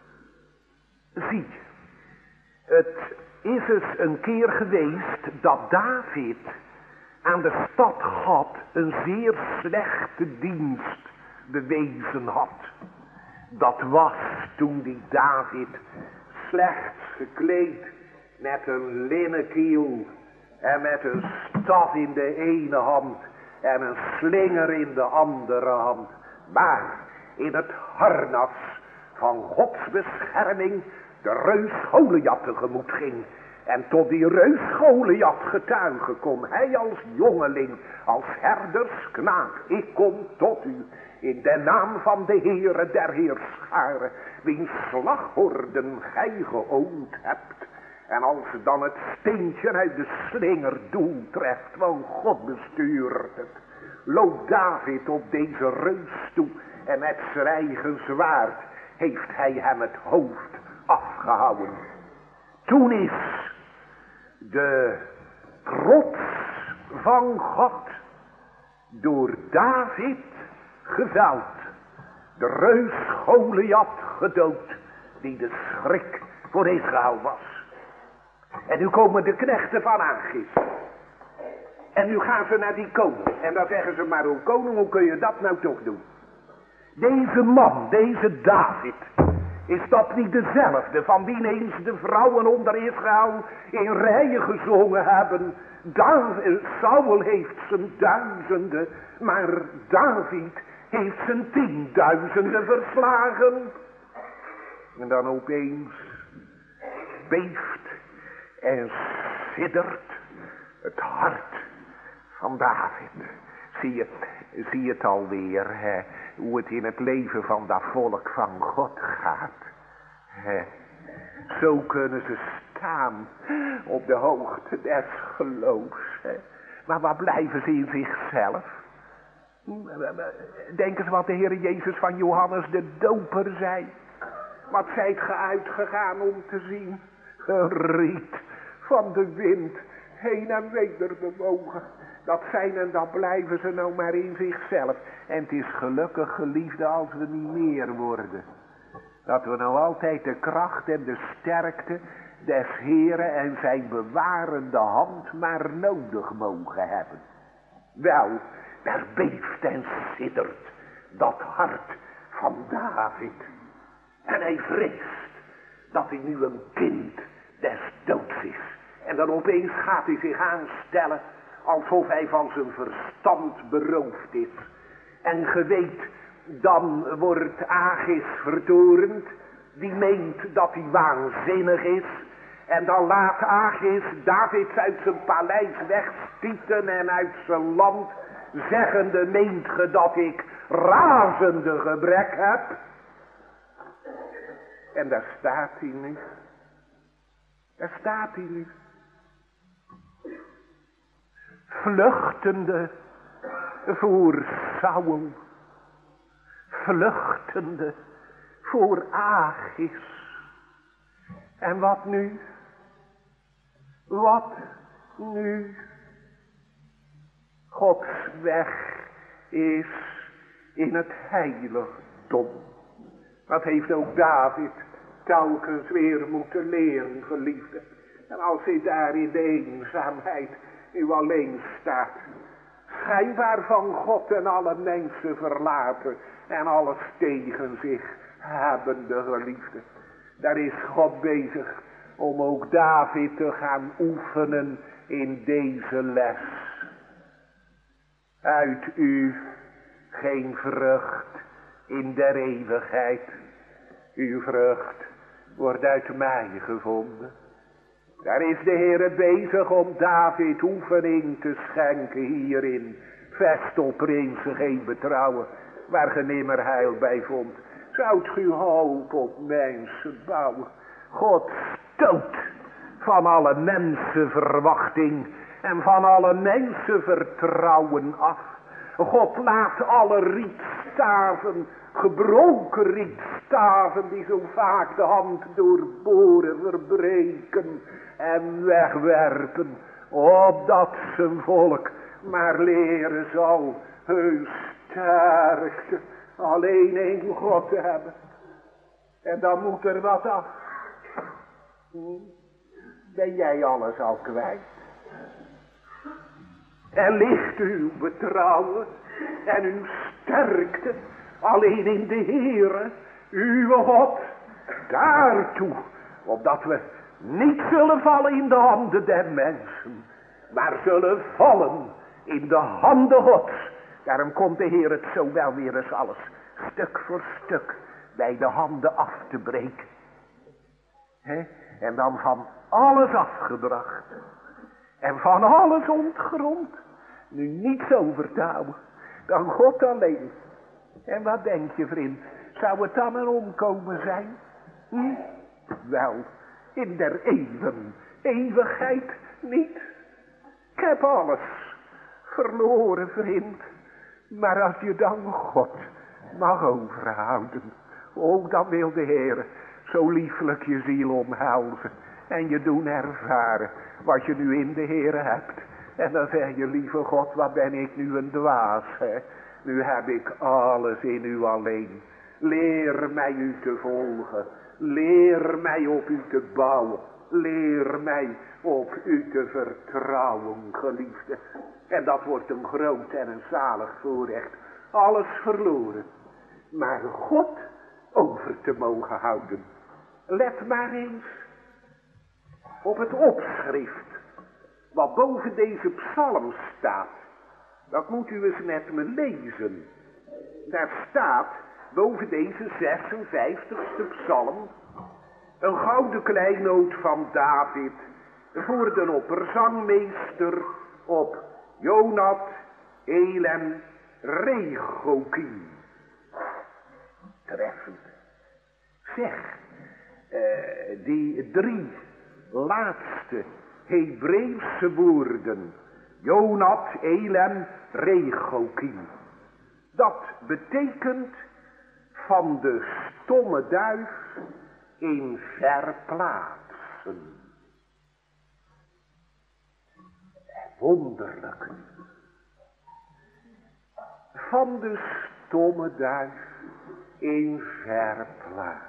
S1: Zie, het is eens een keer geweest dat David aan de stad Gat een zeer slechte dienst bewezen had. Dat was toen die David slechts gekleed met een linnen kiel en met een staf in de ene hand en een slinger in de andere hand, maar in het harnas van Gods bescherming de reus Goliat tegemoet ging. En tot die reus Goliat getuigen kon hij als jongeling, als herdersknaap: ik kom tot u in de naam van de Heere der Heerscharen, wiens slaghorden gij geoond hebt. En als dan het steentje uit de slinger doel treft, want God bestuurt het, loopt David op deze reus toe en met zijn eigen zwaard heeft hij hem het hoofd afgehouden. Toen is de trots van God door David geveld. De reus Goliat gedood, die de schrik voor Israël was. En nu komen de knechten van Achis. En nu gaan ze naar die koning. En dan zeggen ze: maar hoe koning, hoe kun je dat nou toch doen? Deze man, deze David, is dat niet dezelfde van wie eens de vrouwen onder Israël in rijen gezongen hebben? David, Saul heeft zijn duizenden, maar David heeft zijn tienduizenden verslagen. En dan opeens beeft en siddert het hart van David. Zie je, zie je het alweer, hè, hoe het in het leven van dat volk van God gaat. Hè. Zo kunnen ze staan op de hoogte des geloofs. Hè. Maar waar blijven ze in zichzelf? Denk eens wat de Heer Jezus van Johannes de Doper zei. Wat zijt ge uitgegaan om te zien? Een riet van de wind, heen en weder bewogen. Dat zijn en dat blijven ze nou maar in zichzelf. En het is gelukkig, geliefde, als we niet meer worden. Dat we nou altijd de kracht en de sterkte des Heeren en zijn bewarende hand maar nodig mogen hebben. Wel, daar beeft en siddert dat hart van David. En hij vreest dat hij nu een kind des doods is. En dan opeens gaat hij zich aanstellen alsof hij van zijn verstand beroofd is. En ge weet, dan wordt Achis vertorend, die meent dat hij waanzinnig is. En dan laat Achis Davids uit zijn paleis wegstieten en uit zijn land, zeggende, meent ge dat ik razende gebrek heb? En daar staat hij nu. Daar staat hij nu. Vluchtende voor Saul. Vluchtende voor Achis. En wat nu? Wat nu? Gods weg is in het heiligdom. Dat heeft ook David telkens weer moeten leren, geliefde. En als hij daar in de eenzaamheid nu alleen staat, schijnbaar van God en alle mensen verlaten en alles tegen zich hebbende, geliefde. Daar is God bezig om ook David te gaan oefenen in deze les. Uit u geen vrucht in der eeuwigheid. Uw vrucht wordt uit mij gevonden. Daar is de Heere bezig om David oefening te schenken hierin. Vest op zich geen betrouwen, waar ge nimmer heil bij vond. Zoudt u hoop op mensen bouwen. God stoot van alle mensenverwachting en van alle mensenvertrouwen af. God laat alle rietstaven, gebroken rietstaven, die zo vaak de hand doorboren, verbreken en wegwerpen, opdat zijn volk maar leren zal heus sterkte alleen één God te hebben. En dan moet er wat af. Ben jij alles al kwijt? En ligt uw betrouwen en uw sterkte alleen in de Heere, uw God, daartoe, opdat we niet zullen vallen in de handen der mensen, maar zullen vallen in de handen Gods. Daarom komt de Heer het zo wel weer eens alles, stuk voor stuk, bij de handen af te breken. He? En dan van alles afgebracht. En van alles ontgrond. Nu niets overtouwen. Dan God alleen. En wat denk je, vriend? Zou het dan een omkomen zijn? Hm? Wel, in der eeuwen, eeuwigheid niet. Ik heb alles verloren, vriend. Maar als je dan God mag overhouden. Oh, dan wil de Heer zo lieflijk je ziel omhelzen. En je doen ervaren wat je nu in de Heer hebt. En dan zeg je, lieve God, wat ben ik nu een dwaas, hè? Nu heb ik alles in u alleen. Leer mij u te volgen. Leer mij op u te bouwen. Leer mij op u te vertrouwen, geliefde. En dat wordt een groot en een zalig voorrecht. Alles verloren. Maar God over te mogen houden. Let maar eens op het opschrift. Wat boven deze psalm staat. Dat moet u eens met me lezen. Daar staat boven deze zesenvijftigste psalm. Een gouden kleinoot van David. Voor de opperzangmeester op Jonat, Elem, Regokim. Treffend. Zeg, uh, die drie laatste Hebreeuwse woorden. Jonat, Elem, Regokim. Dat betekent van de stomme duif in verplaatsen. Wonderlijk. Van de stomme duif in verplaatsen.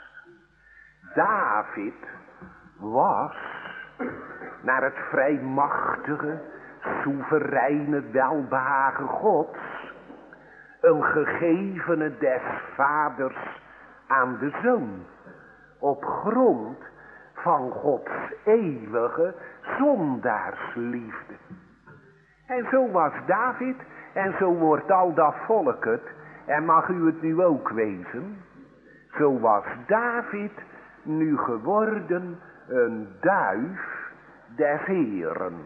S1: David was naar het vrijmachtige, soevereine welbehagen Gods een gegevene des vaders aan de zoon, op grond van Gods eeuwige zondaarsliefde. En zo was David, en zo wordt al dat volk het, en mag u het nu ook wezen. Zo was David nu geworden een duif des Heeren.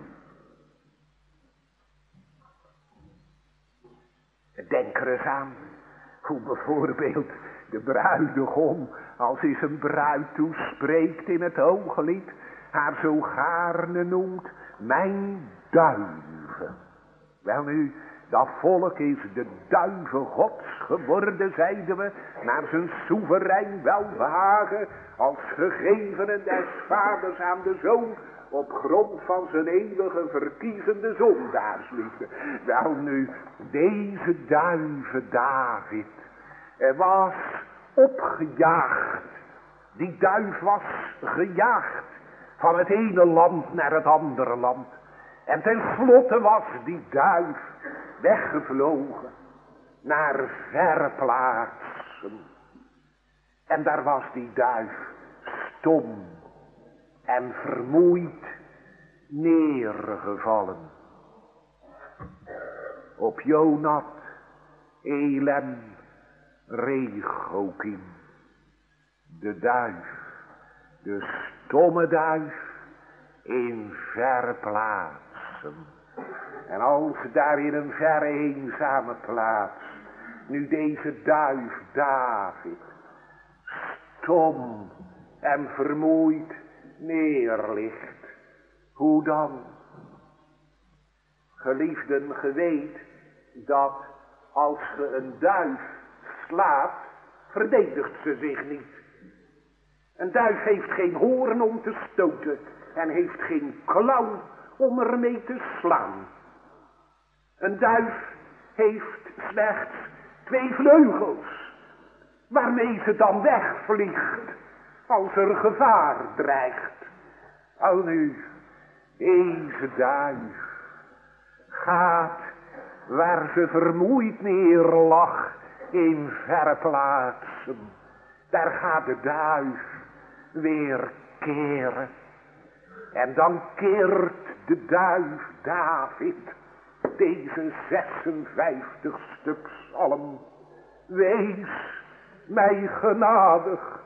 S1: Denk er eens aan hoe bijvoorbeeld de bruidegom, als hij zijn bruid toespreekt in het hooglied, haar zo gaarne noemt, mijn duiven. Welnu, dat volk is de duiven Gods geworden, zeiden we, naar zijn soeverein welbehagen, als gegevenen des vaders aan de zoon, op grond van zijn eeuwige verkiezende zondaarsliefde. Welnu, deze duiven David er was opgejaagd. Die duif was gejaagd van het ene land naar het andere land. En tenslotte was die duif weggevlogen naar verre plaatsen. En daar was die duif stom en vermoeid neergevallen. Op Jonat, Elem, Regokim, de duif, de stomme duif in verre plaatsen. En als daar in een verre eenzame plaats nu deze duif David stom en vermoeid neerligt, hoe dan? Geliefden, ge weet dat als ge een duif slaapt, verdedigt ze zich niet. Een duif heeft geen hoorn om te stoten en heeft geen klauw om ermee te slaan. Een duif heeft slechts twee vleugels, waarmee ze dan wegvliegt als er gevaar dreigt. Al nu, deze duif gaat waar ze vermoeid neerlag in verre plaatsen. Daar gaat de duif weer keren. En dan keert de duif David deze zesenvijftigste psalm. Wees mij genadig,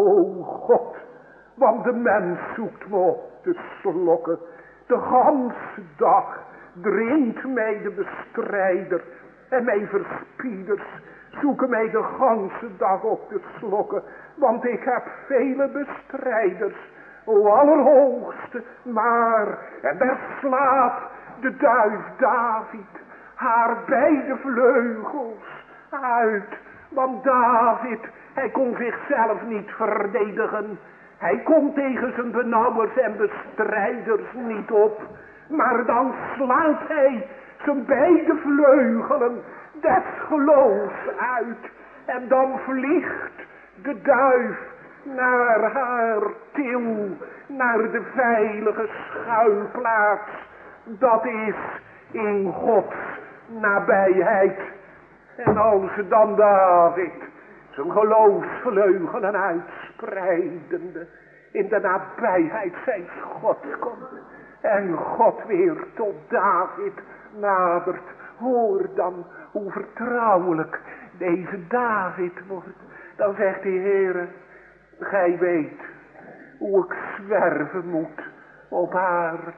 S1: o God, want de mens zoekt me op te slokken. De ganse dag dringt mij de bestrijder en mijn verspieders zoeken mij de ganse dag op te slokken. Want ik heb vele bestrijders, o Allerhoogste, maar, en daar slaat de duif David haar beide vleugels uit. Want David, hij kon zichzelf niet verdedigen. Hij kon tegen zijn benauwers en bestrijders niet op. Maar dan slaat hij zijn beide vleugelen des geloofs uit. En dan vliegt de duif naar haar til, naar de veilige schuilplaats. Dat is in Gods nabijheid. En als dan David zijn geloofsvleugelen uitspreidende in de nabijheid zijn God komt. En God weer tot David nadert. Hoor dan hoe vertrouwelijk deze David wordt. Dan zegt de Heere, gij weet hoe ik zwerven moet op aard.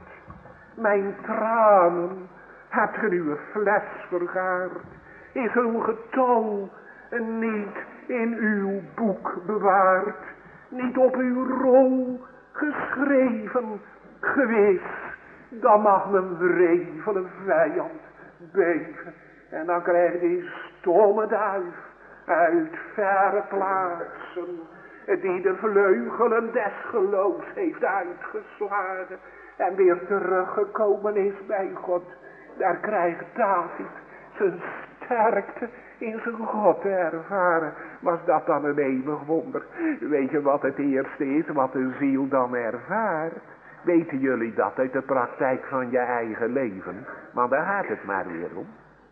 S1: Mijn tranen hebt ge uw fles vergaard. Is hun getal niet in uw boek bewaard. Niet op uw rol geschreven. Gewis, dan mag mijn wrevele vijand beven. En dan krijgt die stomme duif uit verre plaatsen, die de vleugelen des geloofs heeft uitgeslagen en weer teruggekomen is bij God. Daar krijgt David zijn sterkte in zijn God te ervaren. Was dat dan een eeuwig wonder? Weet je wat het eerste is wat een ziel dan ervaart? Weten jullie dat uit de praktijk van je eigen leven? Maar daar gaat het maar weer om.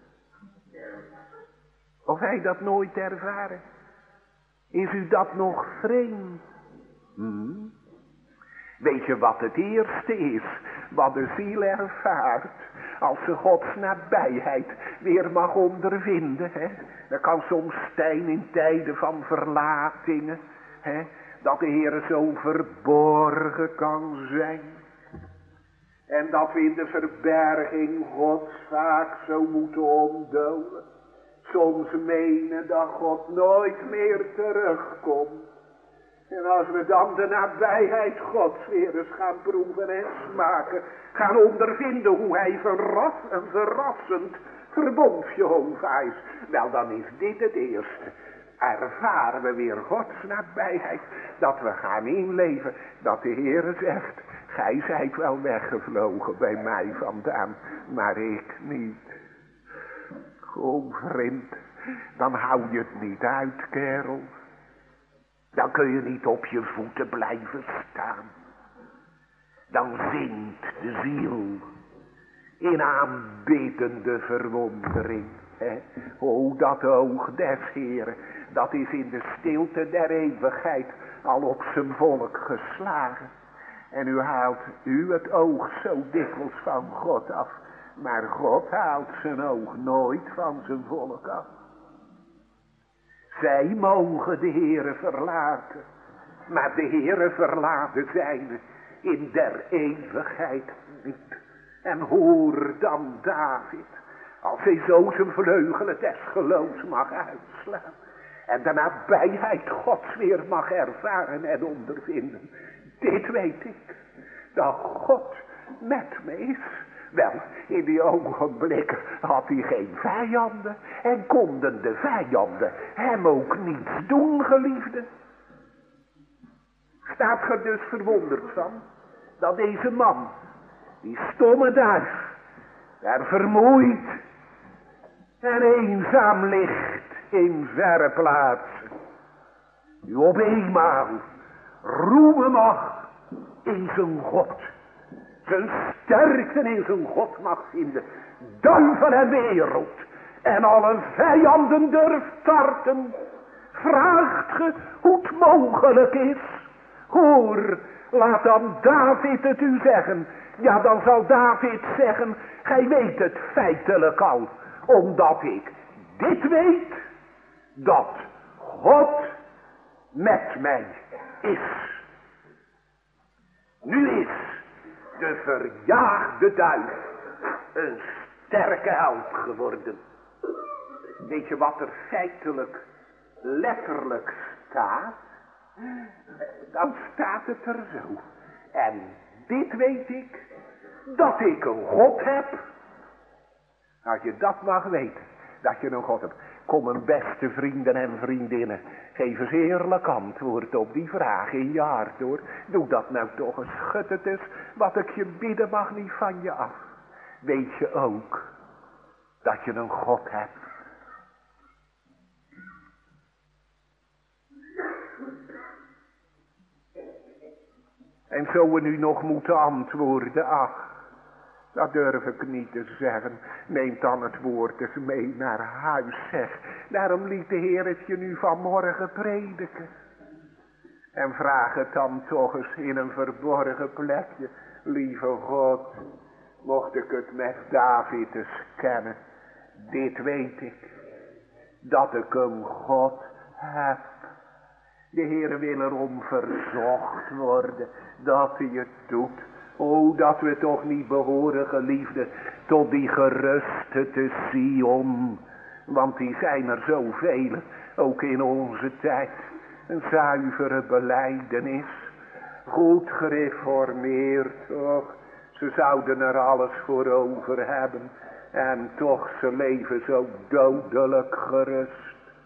S1: Of hij dat nooit ervaren? Is u dat nog vreemd? Hmm? Weet je wat het eerste is wat de ziel ervaart als ze Gods nabijheid weer mag ondervinden. Hè? Dat kan soms zijn in tijden van verlatingen. Hè? Dat de Heer zo verborgen kan zijn. En dat we in de verberging Gods vaak zo moeten omdolen. Soms menen dat God nooit meer terugkomt. En als we dan de nabijheid Gods weer eens gaan proeven en smaken. Gaan ondervinden hoe hij verras, een verrassend verbond Jehovah is. Wel, dan is dit het eerste. Ervaren we weer Gods nabijheid. Dat we gaan inleven. Dat de Heer zegt. Gij zijt wel weggevlogen bij mij vandaan. Maar ik niet. O vriend. Dan hou je het niet uit, kerel. Dan kun je niet op je voeten blijven staan. Dan zinkt de ziel in aanbiddende verwondering. Hè? O, dat oog des Heeren, dat is in de stilte der eeuwigheid al op zijn volk geslagen. En u haalt u het oog zo dikwijls van God af. Maar God haalt zijn oog nooit van zijn volk af. Zij mogen de Heere verlaten. Maar de Heere verlaat de zijne in der eeuwigheid niet. En hoor dan David. Als hij zo zijn vleugelen des geloofs mag uitslaan. En de nabijheid Gods weer mag ervaren en ondervinden. Dit weet ik. Dat God met me is. Wel, in die ogenblikken had hij geen vijanden. En konden de vijanden hem ook niets doen, geliefde. Staat er dus verwonderd van. Dat deze man, die stomme duif, daar vermoeid en eenzaam ligt in verre plaatsen. U op eenmaal roemen mag in zijn God. Zijn sterkte in zijn God mag vinden. Duivel en wereld. En alle vijanden durft tarten. Vraagt ge hoe het mogelijk is. Hoor, laat dan David het u zeggen. Ja, dan zal David zeggen. Gij weet het feitelijk al. Omdat ik dit weet. Dat God met mij is. Nu is de verjaagde duif een sterke held geworden. Weet je wat er feitelijk letterlijk staat? Dan staat het er zo. En dit weet ik, dat ik een God heb. Als je dat mag weten, dat je een God hebt. Kom, mijn beste vrienden en vriendinnen, geef eens eerlijk antwoord op die vraag in je hart, hoor. Doe dat nou toch eens, schud het eens, wat ik je bidden mag niet van je af. Weet je ook dat je een God hebt? En zo we nu nog moeten antwoorden, ach, dat durf ik niet te zeggen. Neem dan het woord eens mee naar huis, zeg. Daarom liet de Heer het je nu vanmorgen prediken. En vraag het dan toch eens in een verborgen plekje. Lieve God, mocht ik het met David eens kennen. Dit weet ik, dat ik een God heb. De Heer wil erom verzocht worden dat hij het doet. O, dat we toch niet behoren, geliefde, tot die geruste te Sion. Want die zijn er zoveel, ook in onze tijd. Een zuivere belijdenis, goed gereformeerd, toch. Ze zouden er alles voor over hebben. En toch, ze leven zo dodelijk gerust.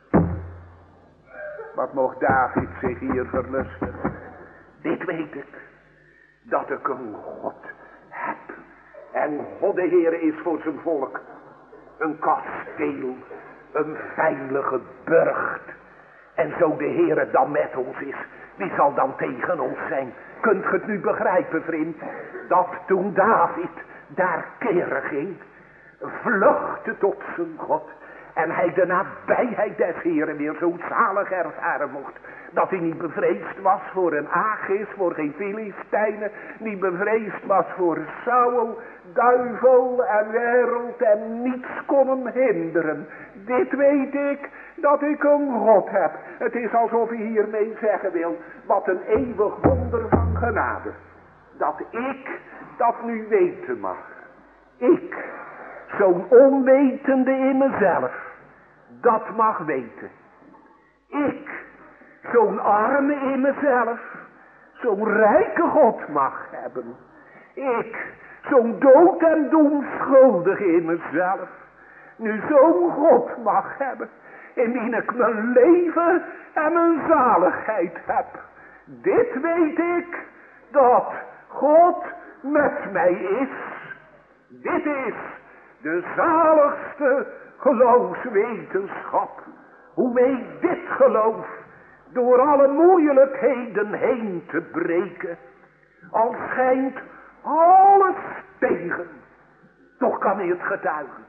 S1: Wat mocht David zich hier verlusten? Dit weet ik. Dat ik een God heb. En God de Heer is voor zijn volk een kasteel, een veilige burcht. En zo de Heer dan met ons is, wie zal dan tegen ons zijn? Kunt ge het nu begrijpen, vriend? Dat toen David daar keren ging, vluchtte tot zijn God. En hij de nabijheid des Heeren weer zo zalig ervaren mocht. Dat hij niet bevreesd was voor een Agis, voor geen Filistijnen. Niet bevreesd was voor Saul. duivel en wereld en niets kon hem hinderen. Dit weet ik, dat ik een God heb. Het is alsof hij hiermee zeggen wil, wat een eeuwig wonder van genade. Dat ik dat nu weten mag. Ik, zo'n onwetende in mezelf, dat mag weten. Ik, zo'n arme in mezelf, zo'n rijke God mag hebben. Ik, zo'n dood en doemschuldig in mezelf, nu zo'n God mag hebben, in wie ik mijn leven en mijn zaligheid heb. Dit weet ik, dat God met mij is. Dit is de zaligste geloofswetenschap. Hoe wij dit geloof door alle moeilijkheden heen te breken. Al schijnt alles tegen, toch kan hij het getuigen.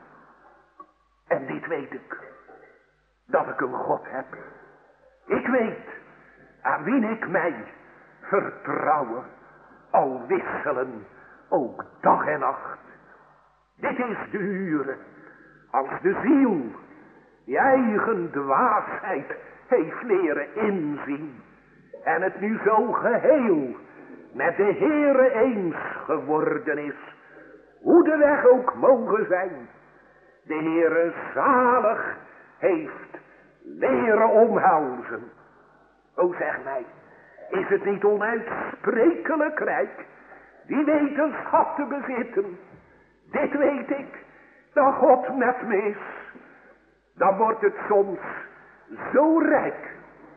S1: En dit weet ik, dat ik een God heb. Ik weet aan wie ik mij vertrouwen, al wisselen ook dag en nacht. Dit is de uren, als de ziel die eigen dwaasheid heeft leren inzien. En het nu zo geheel met de Heere eens geworden is. Hoe de weg ook mogen zijn. De Heere zalig heeft leren omhelzen. O zeg mij, is het niet onuitsprekelijk rijk die wetenschap te bezitten? Dit weet ik, dat God met me is. Dan wordt het soms zo rijk,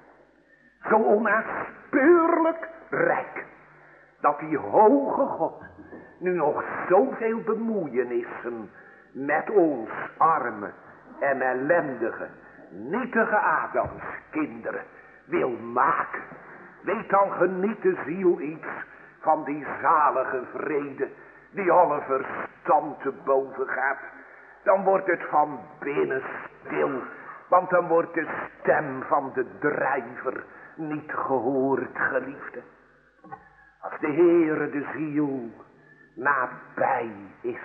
S1: zo onnaspeurlijk rijk, dat die hoge God nu nog zoveel bemoeienissen met ons arme en ellendige, nietige Adamskinderen wil maken. Weet dan, geniet de ziel iets van die zalige vrede die alle verstand te boven gaat. Dan wordt het van binnen stil, want dan wordt de stem van de drijver niet gehoord, geliefde. Als de Heere de ziel nabij is,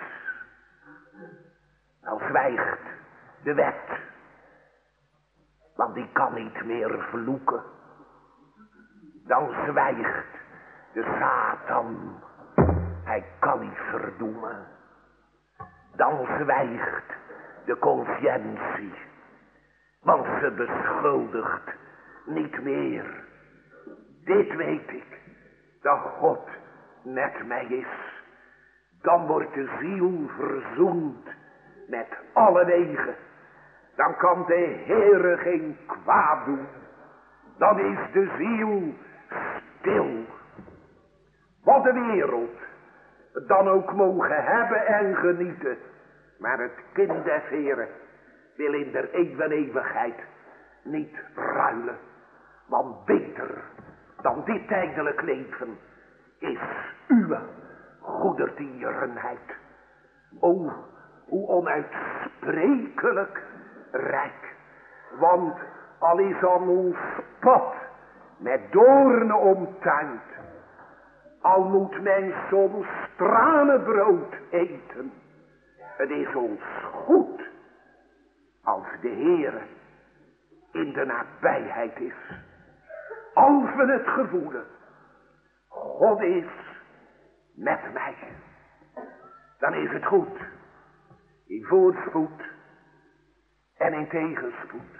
S1: dan zwijgt de wet, want die kan niet meer vloeken. Dan zwijgt de Satan, hij kan niet verdoemen. Dan zwijgt de conscientie, want ze beschuldigt niet meer. Dit weet ik, dat God met mij is. Dan wordt de ziel verzoend met alle wegen. Dan kan de Heere geen kwaad doen. Dan is de ziel stil. Wat de wereld dan ook mogen hebben en genieten. Maar het kind des Heeren wil in der eeuwen eeuwigheid niet ruilen. Want beter dan dit tijdelijk leven is uw goedertierenheid. O, hoe onuitsprekelijk rijk. Want al is aan ons pad met doornen omtuind, al moet men soms tranenbrood eten, het is ons goed als de Heere in de nabijheid is. Als we het gevoelen, God is met mij, dan is het goed, in voorspoed en in tegenspoed.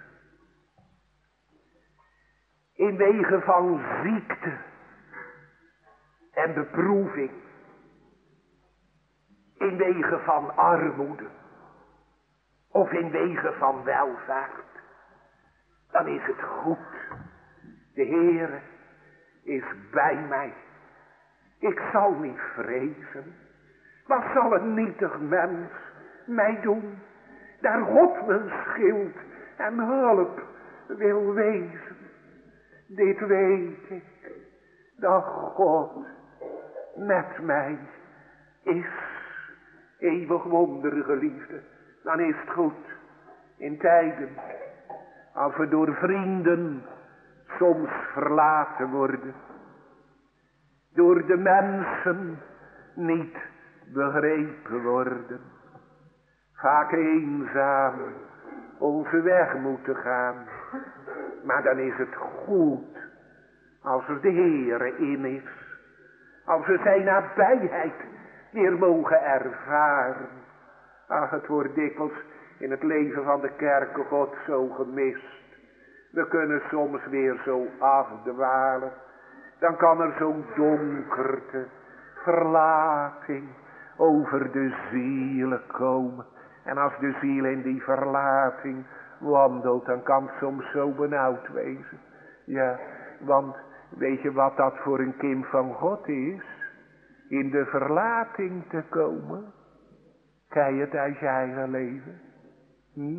S1: In wegen van ziekte en beproeving, in wegen van armoede of in wegen van welvaart, dan is het goed. De Heere is bij mij. Ik zal niet vrezen. Wat zal een nietig mens mij doen? Daar God mijn schild en hulp wil wezen. Dit weet ik, dat God met mij is. Eeuwig wonder, geliefde. Dan is het goed. In tijden, als we door vrienden soms verlaten worden. Door de mensen niet begrepen worden. Vaak eenzaam onze weg moeten gaan. Maar dan is het goed als er de Heere in is. Als we zijn nabijheid weer mogen ervaren. Ach, het wordt dikwijls in het leven van de kerken God zo gemist. We kunnen soms weer zo afdwalen. Dan kan er zo'n donkerte, verlating over de zielen komen. En als de ziel in die verlating wandelt, dan kan het soms zo benauwd wezen. Ja, want weet je wat dat voor een kind van God is? In de verlating te komen. Ken je het uit je eigen leven? Hm?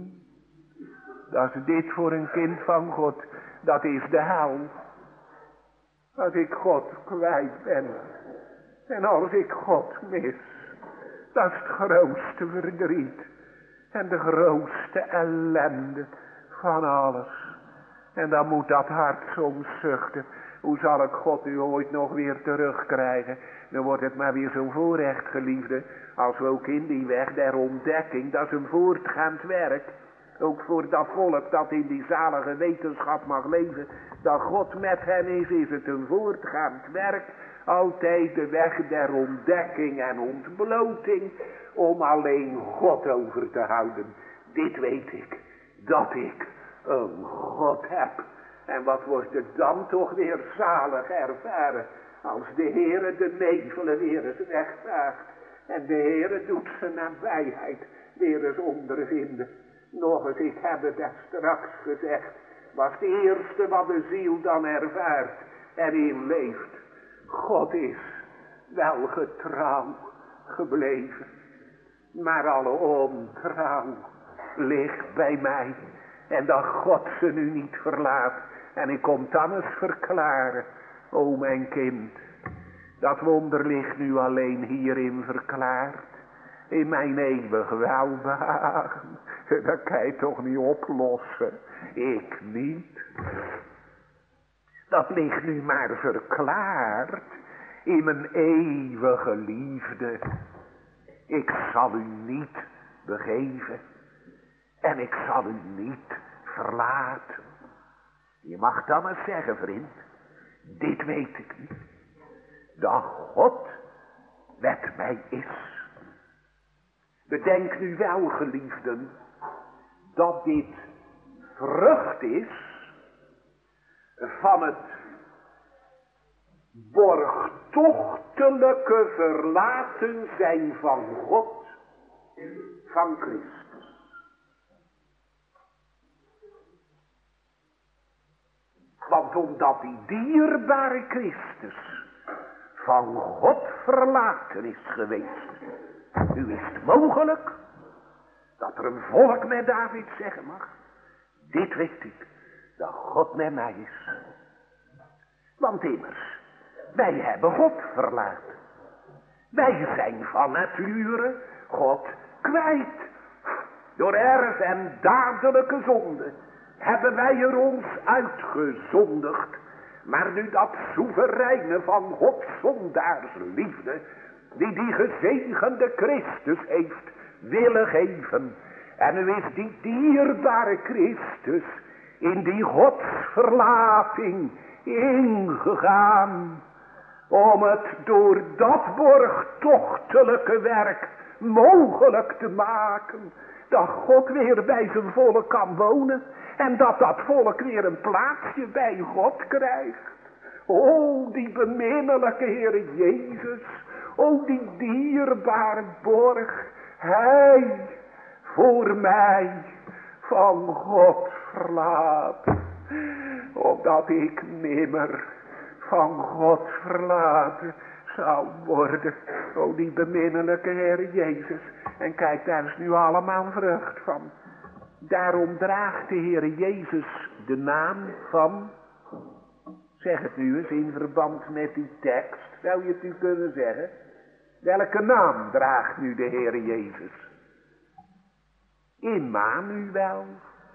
S1: Dat is dit voor een kind van God. Dat is de hel. Als ik God kwijt ben. En als ik God mis. Dat is het grootste verdriet. En de grootste ellende van alles. En dan moet dat hart soms zuchten. Hoe zal ik God u ooit nog weer terugkrijgen? Dan wordt het maar weer zo'n voorrecht, geliefde. Als we ook in die weg der ontdekking. Dat is een voortgaand werk. Ook voor dat volk dat in die zalige wetenschap mag leven. Dat God met hen is, is het een voortgaand werk. Altijd de weg der ontdekking en ontbloting. Om alleen God over te houden. Dit weet ik. Dat ik een God heb. En wat wordt er dan toch weer zalig ervaren. Als de Heere de nevelen weer eens wegvaagt. En de Heere doet zijn nabijheid weer eens ondervinden. Nog eens, ik heb het daar straks gezegd. Was het eerste wat de ziel dan ervaart en in leeft. God is wel getrouw gebleven. Maar alle ontrouw ligt bij mij. En dat God ze nu niet verlaat. En ik kom dan eens verklaren. O mijn kind. Dat wonder ligt nu alleen hierin verklaard. In mijn eeuwig welbehagen. Dat kan je toch niet oplossen. Ik niet. Dat ligt nu maar verklaard. In mijn eeuwige liefde. Ik zal u niet begeven. En ik zal u niet verlaten. Je mag dan eens zeggen, vriend. Dit weet ik niet. Dat God met mij is. Bedenk nu wel, geliefden, dat dit vrucht is van het borgtochtelijke verlaten zijn van God, van Christus. Want omdat die dierbare Christus van God verlaten is geweest, nu is het mogelijk dat er een volk met David zeggen mag, dit weet ik, dat God met mij is. Want immers, wij hebben God verlaten. Wij zijn van nature God kwijt. Door erf en dadelijke zonde hebben wij er ons uitgezondigd. Maar nu dat soevereine van Gods zondaarsliefde, die die gezegende Christus heeft willen geven. En nu is die dierbare Christus in die godsverlating ingegaan. Om het door dat borgtochtelijke werk mogelijk te maken. Dat God weer bij zijn volk kan wonen. En dat dat volk weer een plaatsje bij God krijgt. O, die beminnelijke Heer Jezus. O, die dierbare borg. Hij voor mij van God verlaat. Opdat ik nimmer van God verlaten zou worden. O, die beminnelijke Heer Jezus. En kijk, daar is nu allemaal vrucht van. Daarom draagt de Heer Jezus de naam van, zeg het nu eens in verband met die tekst, zou je het u kunnen zeggen? Welke naam draagt nu de Heer Jezus? Immanuel.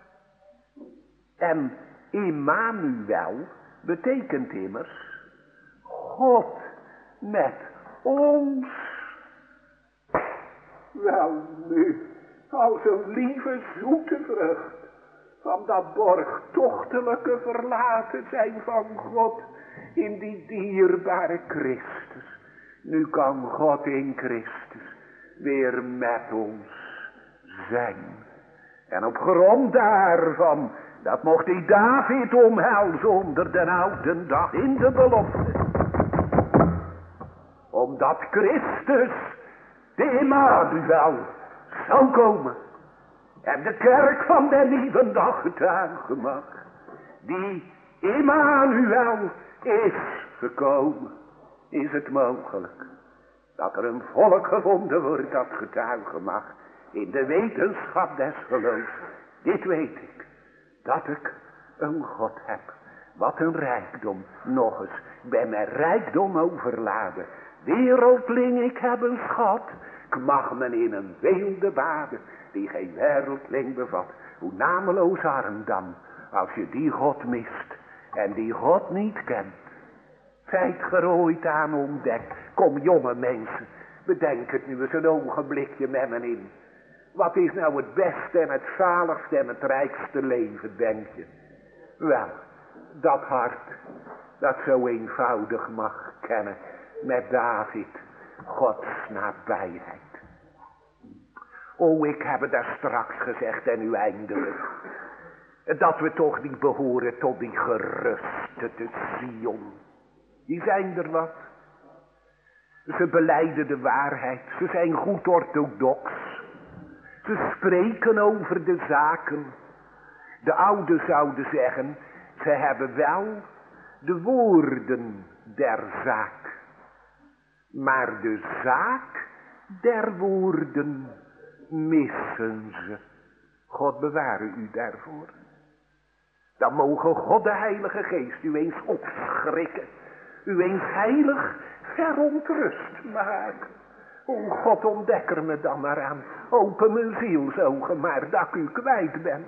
S1: En Immanuel betekent immers God met ons. Wel nu, als een lieve zoete vrucht van dat borgtochtelijke verlaten zijn van God in die dierbare Christus. Nu kan God in Christus weer met ons zijn. En op grond daarvan, dat mocht die David omhelzen onder de oude dag in de belofte. Omdat Christus, de Emmanuel, zou komen. En de kerk van de nieuwe dag getuigen mag. Die Emmanuel is gekomen. Is het mogelijk dat er een volk gevonden wordt dat getuigen mag. In de wetenschap des geloofs. Dit weet ik. Dat ik een God heb. Wat een rijkdom. Nog eens. Ik ben met rijkdom overladen. Wereldling, ik heb een schat. Ik mag men in een weelde baden. Die geen wereldling bevat. Hoe nameloos arm dan. Als je die God mist. En die God niet kent. Zijt ge er ooit aan ontdekt. Kom jonge mensen. Bedenk het nu eens een ogenblikje met me in. Wat is nou het beste en het zaligste en het rijkste leven, denk je? Wel, dat hart, dat zo eenvoudig mag kennen met David, Gods nabijheid. O, ik heb het daar straks gezegd en nu eindelijk. Dat we toch niet behoren tot die geruste te Sion. Die zijn er wat. Ze belijden de waarheid, ze zijn goed orthodox. Ze spreken over de zaken. De ouden zouden zeggen, ze hebben wel de woorden der zaak. Maar de zaak der woorden missen ze. God beware u daarvoor. Dan mogen God de Heilige Geest u eens opschrikken. U eens heilig verontrust maken. O God, ontdek er me dan maar aan. Open mijn zielsogen maar dat ik u kwijt ben.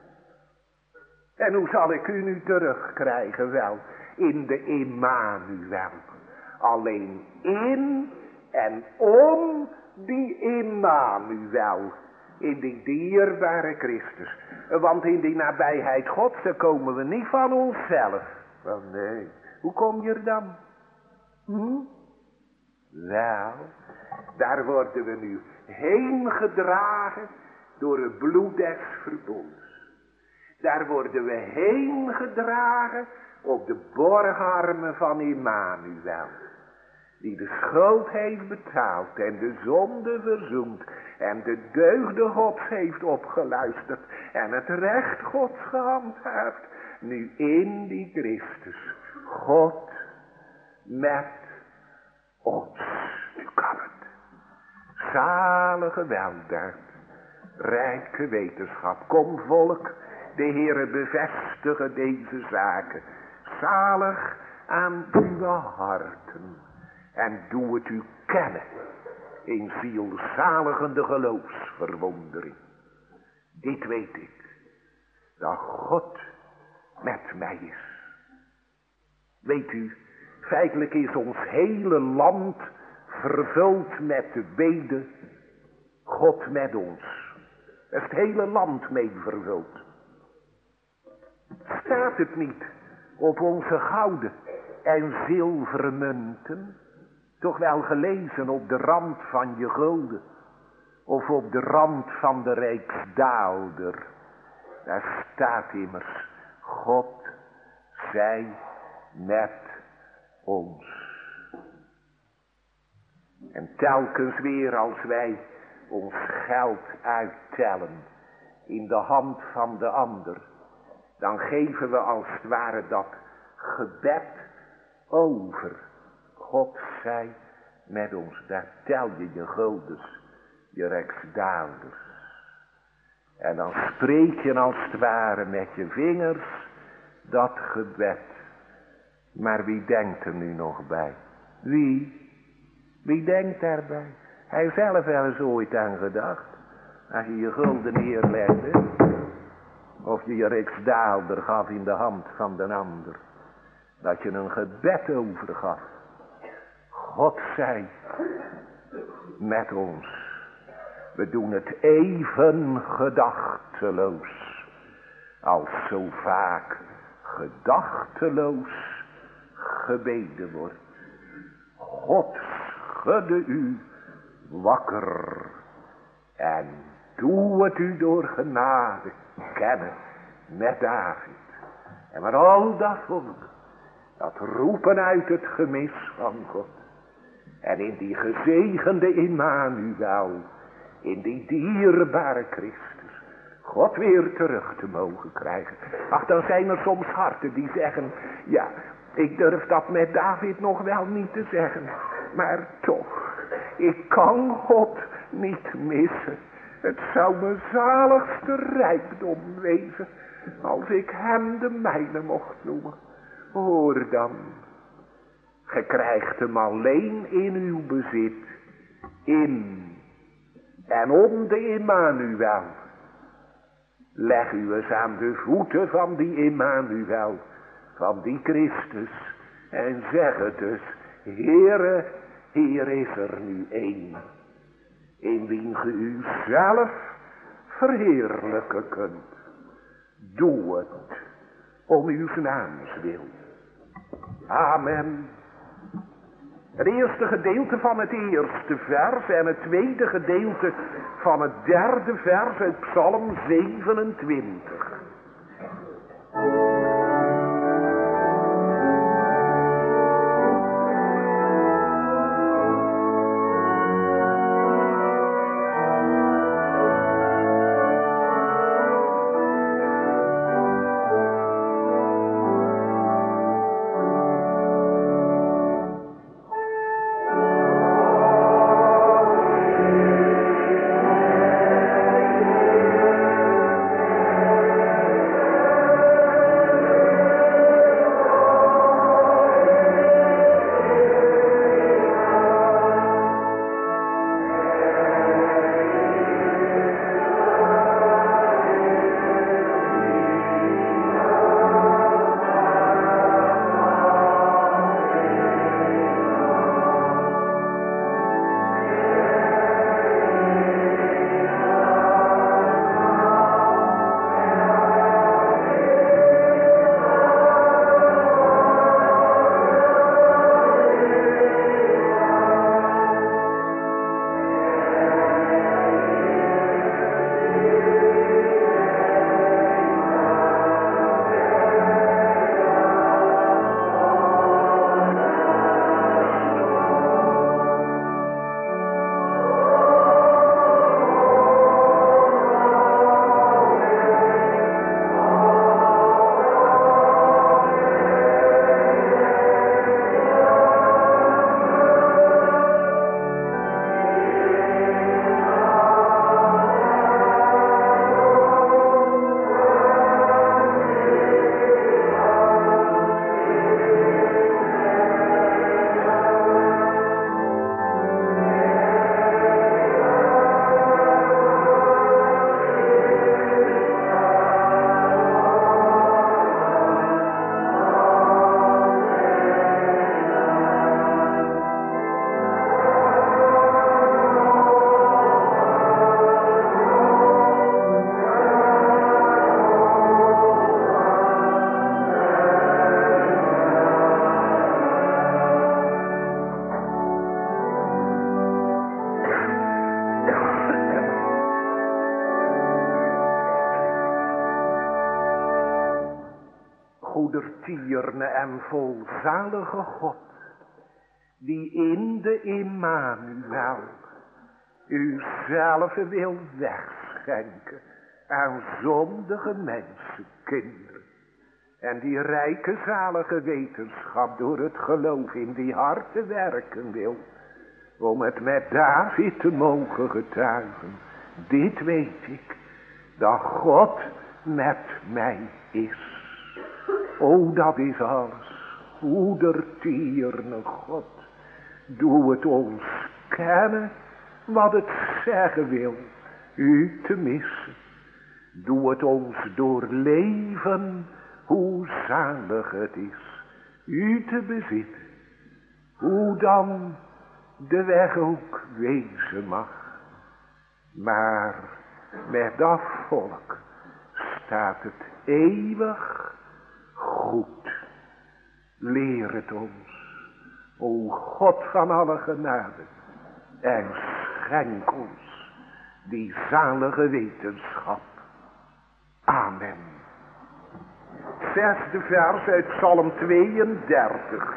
S1: En hoe zal ik u nu terugkrijgen? Wel, in de Emmanuel. Alleen in en om die Emmanuel. In die dierbare Christus. Want in die nabijheid Gods komen we niet van onszelf. Wel nee, hoe kom je er dan? Hm? Wel, daar worden we nu heen gedragen door het bloed des verbonds. Daar worden we heen gedragen op de borgarmen van Emmanuel. Die de schuld heeft betaald en de zonde verzoend. En de deugden Gods heeft opgeluisterd. En het recht Gods gehandhaafd. Nu in die Christus. God met ons. Nu kan het. Zalige weldaad. Rijke wetenschap. Kom volk. De Heere bevestigen deze zaken. Zalig aan uw harten. En doe het u kennen. In zielzaligende geloofsverwondering. Dit weet ik. Dat God met mij is. Weet u, feitelijk is ons hele land vervuld met de bede. God met ons. Er is het hele land mee vervuld. Staat het niet op onze gouden en zilveren munten? Toch wel gelezen op de rand van je gulden. Of op de rand van de rijksdaalder. Daar staat immers. God zij met ons. En telkens weer als wij ons geld uittellen. In de hand van de ander. Dan geven we als het ware dat gebed over. God zij met ons. Daar tel je je guldens, je rijksdaalders. En dan spreek je als het ware met je vingers dat gebed. Maar wie denkt er nu nog bij? Wie? Wie denkt daarbij? Hij zelf wel eens ooit aan gedacht. Als je je gulden neerlegde. Of je je rijksdaalder gaf in de hand van de ander. Dat je een gebed overgaf. God zij met ons. We doen het even gedachteloos, als zo vaak gedachteloos gebeden wordt. God schudde u wakker en doe het u door genade kennen met David. En met al dat volk, dat roepen uit het gemis van God. En in die gezegende Immanuel, in die dierbare Christus, God weer terug te mogen krijgen. Ach, dan zijn er soms harten die zeggen, ja, ik durf dat met David nog wel niet te zeggen. Maar toch, ik kan God niet missen. Het zou mijn zaligste rijkdom wezen, als ik hem de mijne mocht noemen. Hoor dan, ge krijgt hem alleen in uw bezit, in en om de Immanuel. Leg u eens aan de voeten van die Immanuel, van die Christus, en zeg het dus, Heere, hier is er nu één, in wien ge u zelf verheerlijken kunt. Doe het, om uw naams wil. Amen. Het eerste gedeelte van het eerste vers en het tweede gedeelte van het derde vers uit Psalm zevenentwintig. goedertierne en volzalige God, die in de Immanuel uzelf wil wegschenken aan zondige mensenkinderen. En die rijke zalige wetenschap door het geloof in die harten werken wil, om het met David te mogen getuigen. Dit weet ik, dat God met mij is. O, dat is alles. Goedertierne God, doe het ons kennen wat het zeggen wil, u te missen. Doe het ons doorleven hoe zalig het is, u te bezitten. Hoe dan de weg ook wezen mag. Maar met dat volk staat het eeuwig goed. Leer het ons, o God van alle genade, en schenk ons die zalige wetenschap. Amen. Zesde vers uit Psalm tweeëndertig.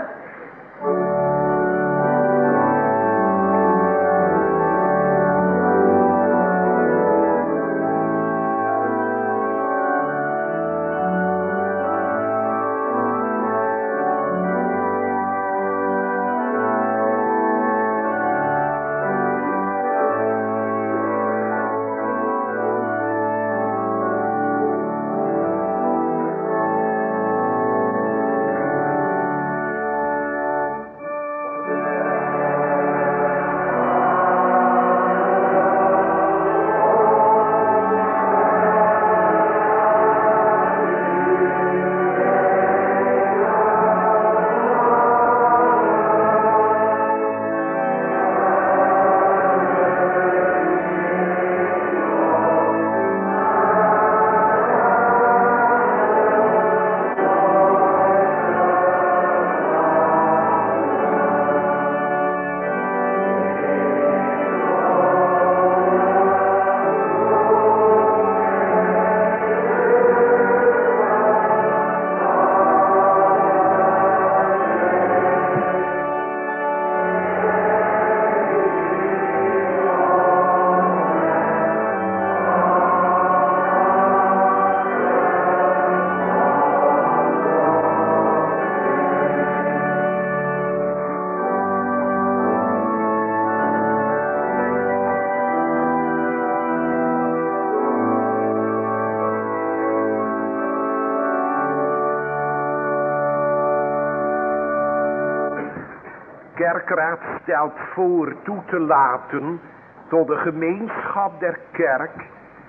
S1: Kerkraad stelt voor toe te laten tot de gemeenschap der kerk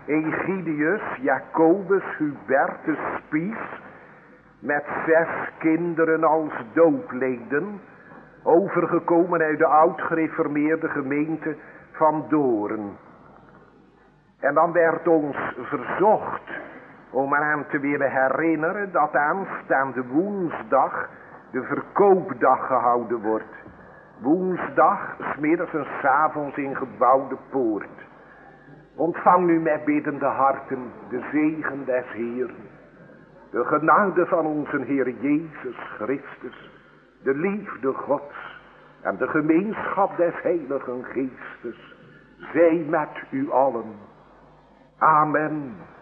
S1: Egidius, Jacobus, Hubertus, Spies, met zes kinderen als doopleden, overgekomen uit de oud-gereformeerde gemeente van Doorn. En dan werd ons verzocht om eraan te willen herinneren dat aanstaande woensdag de verkoopdag gehouden wordt. Woensdag, 's middags en 's avonds in gebouwde poort. Ontvang nu met biddende harten de zegen des Heeren. De genade van onze Heer Jezus Christus, de liefde Gods en de gemeenschap des Heiligen Geestes, zij met u allen. Amen.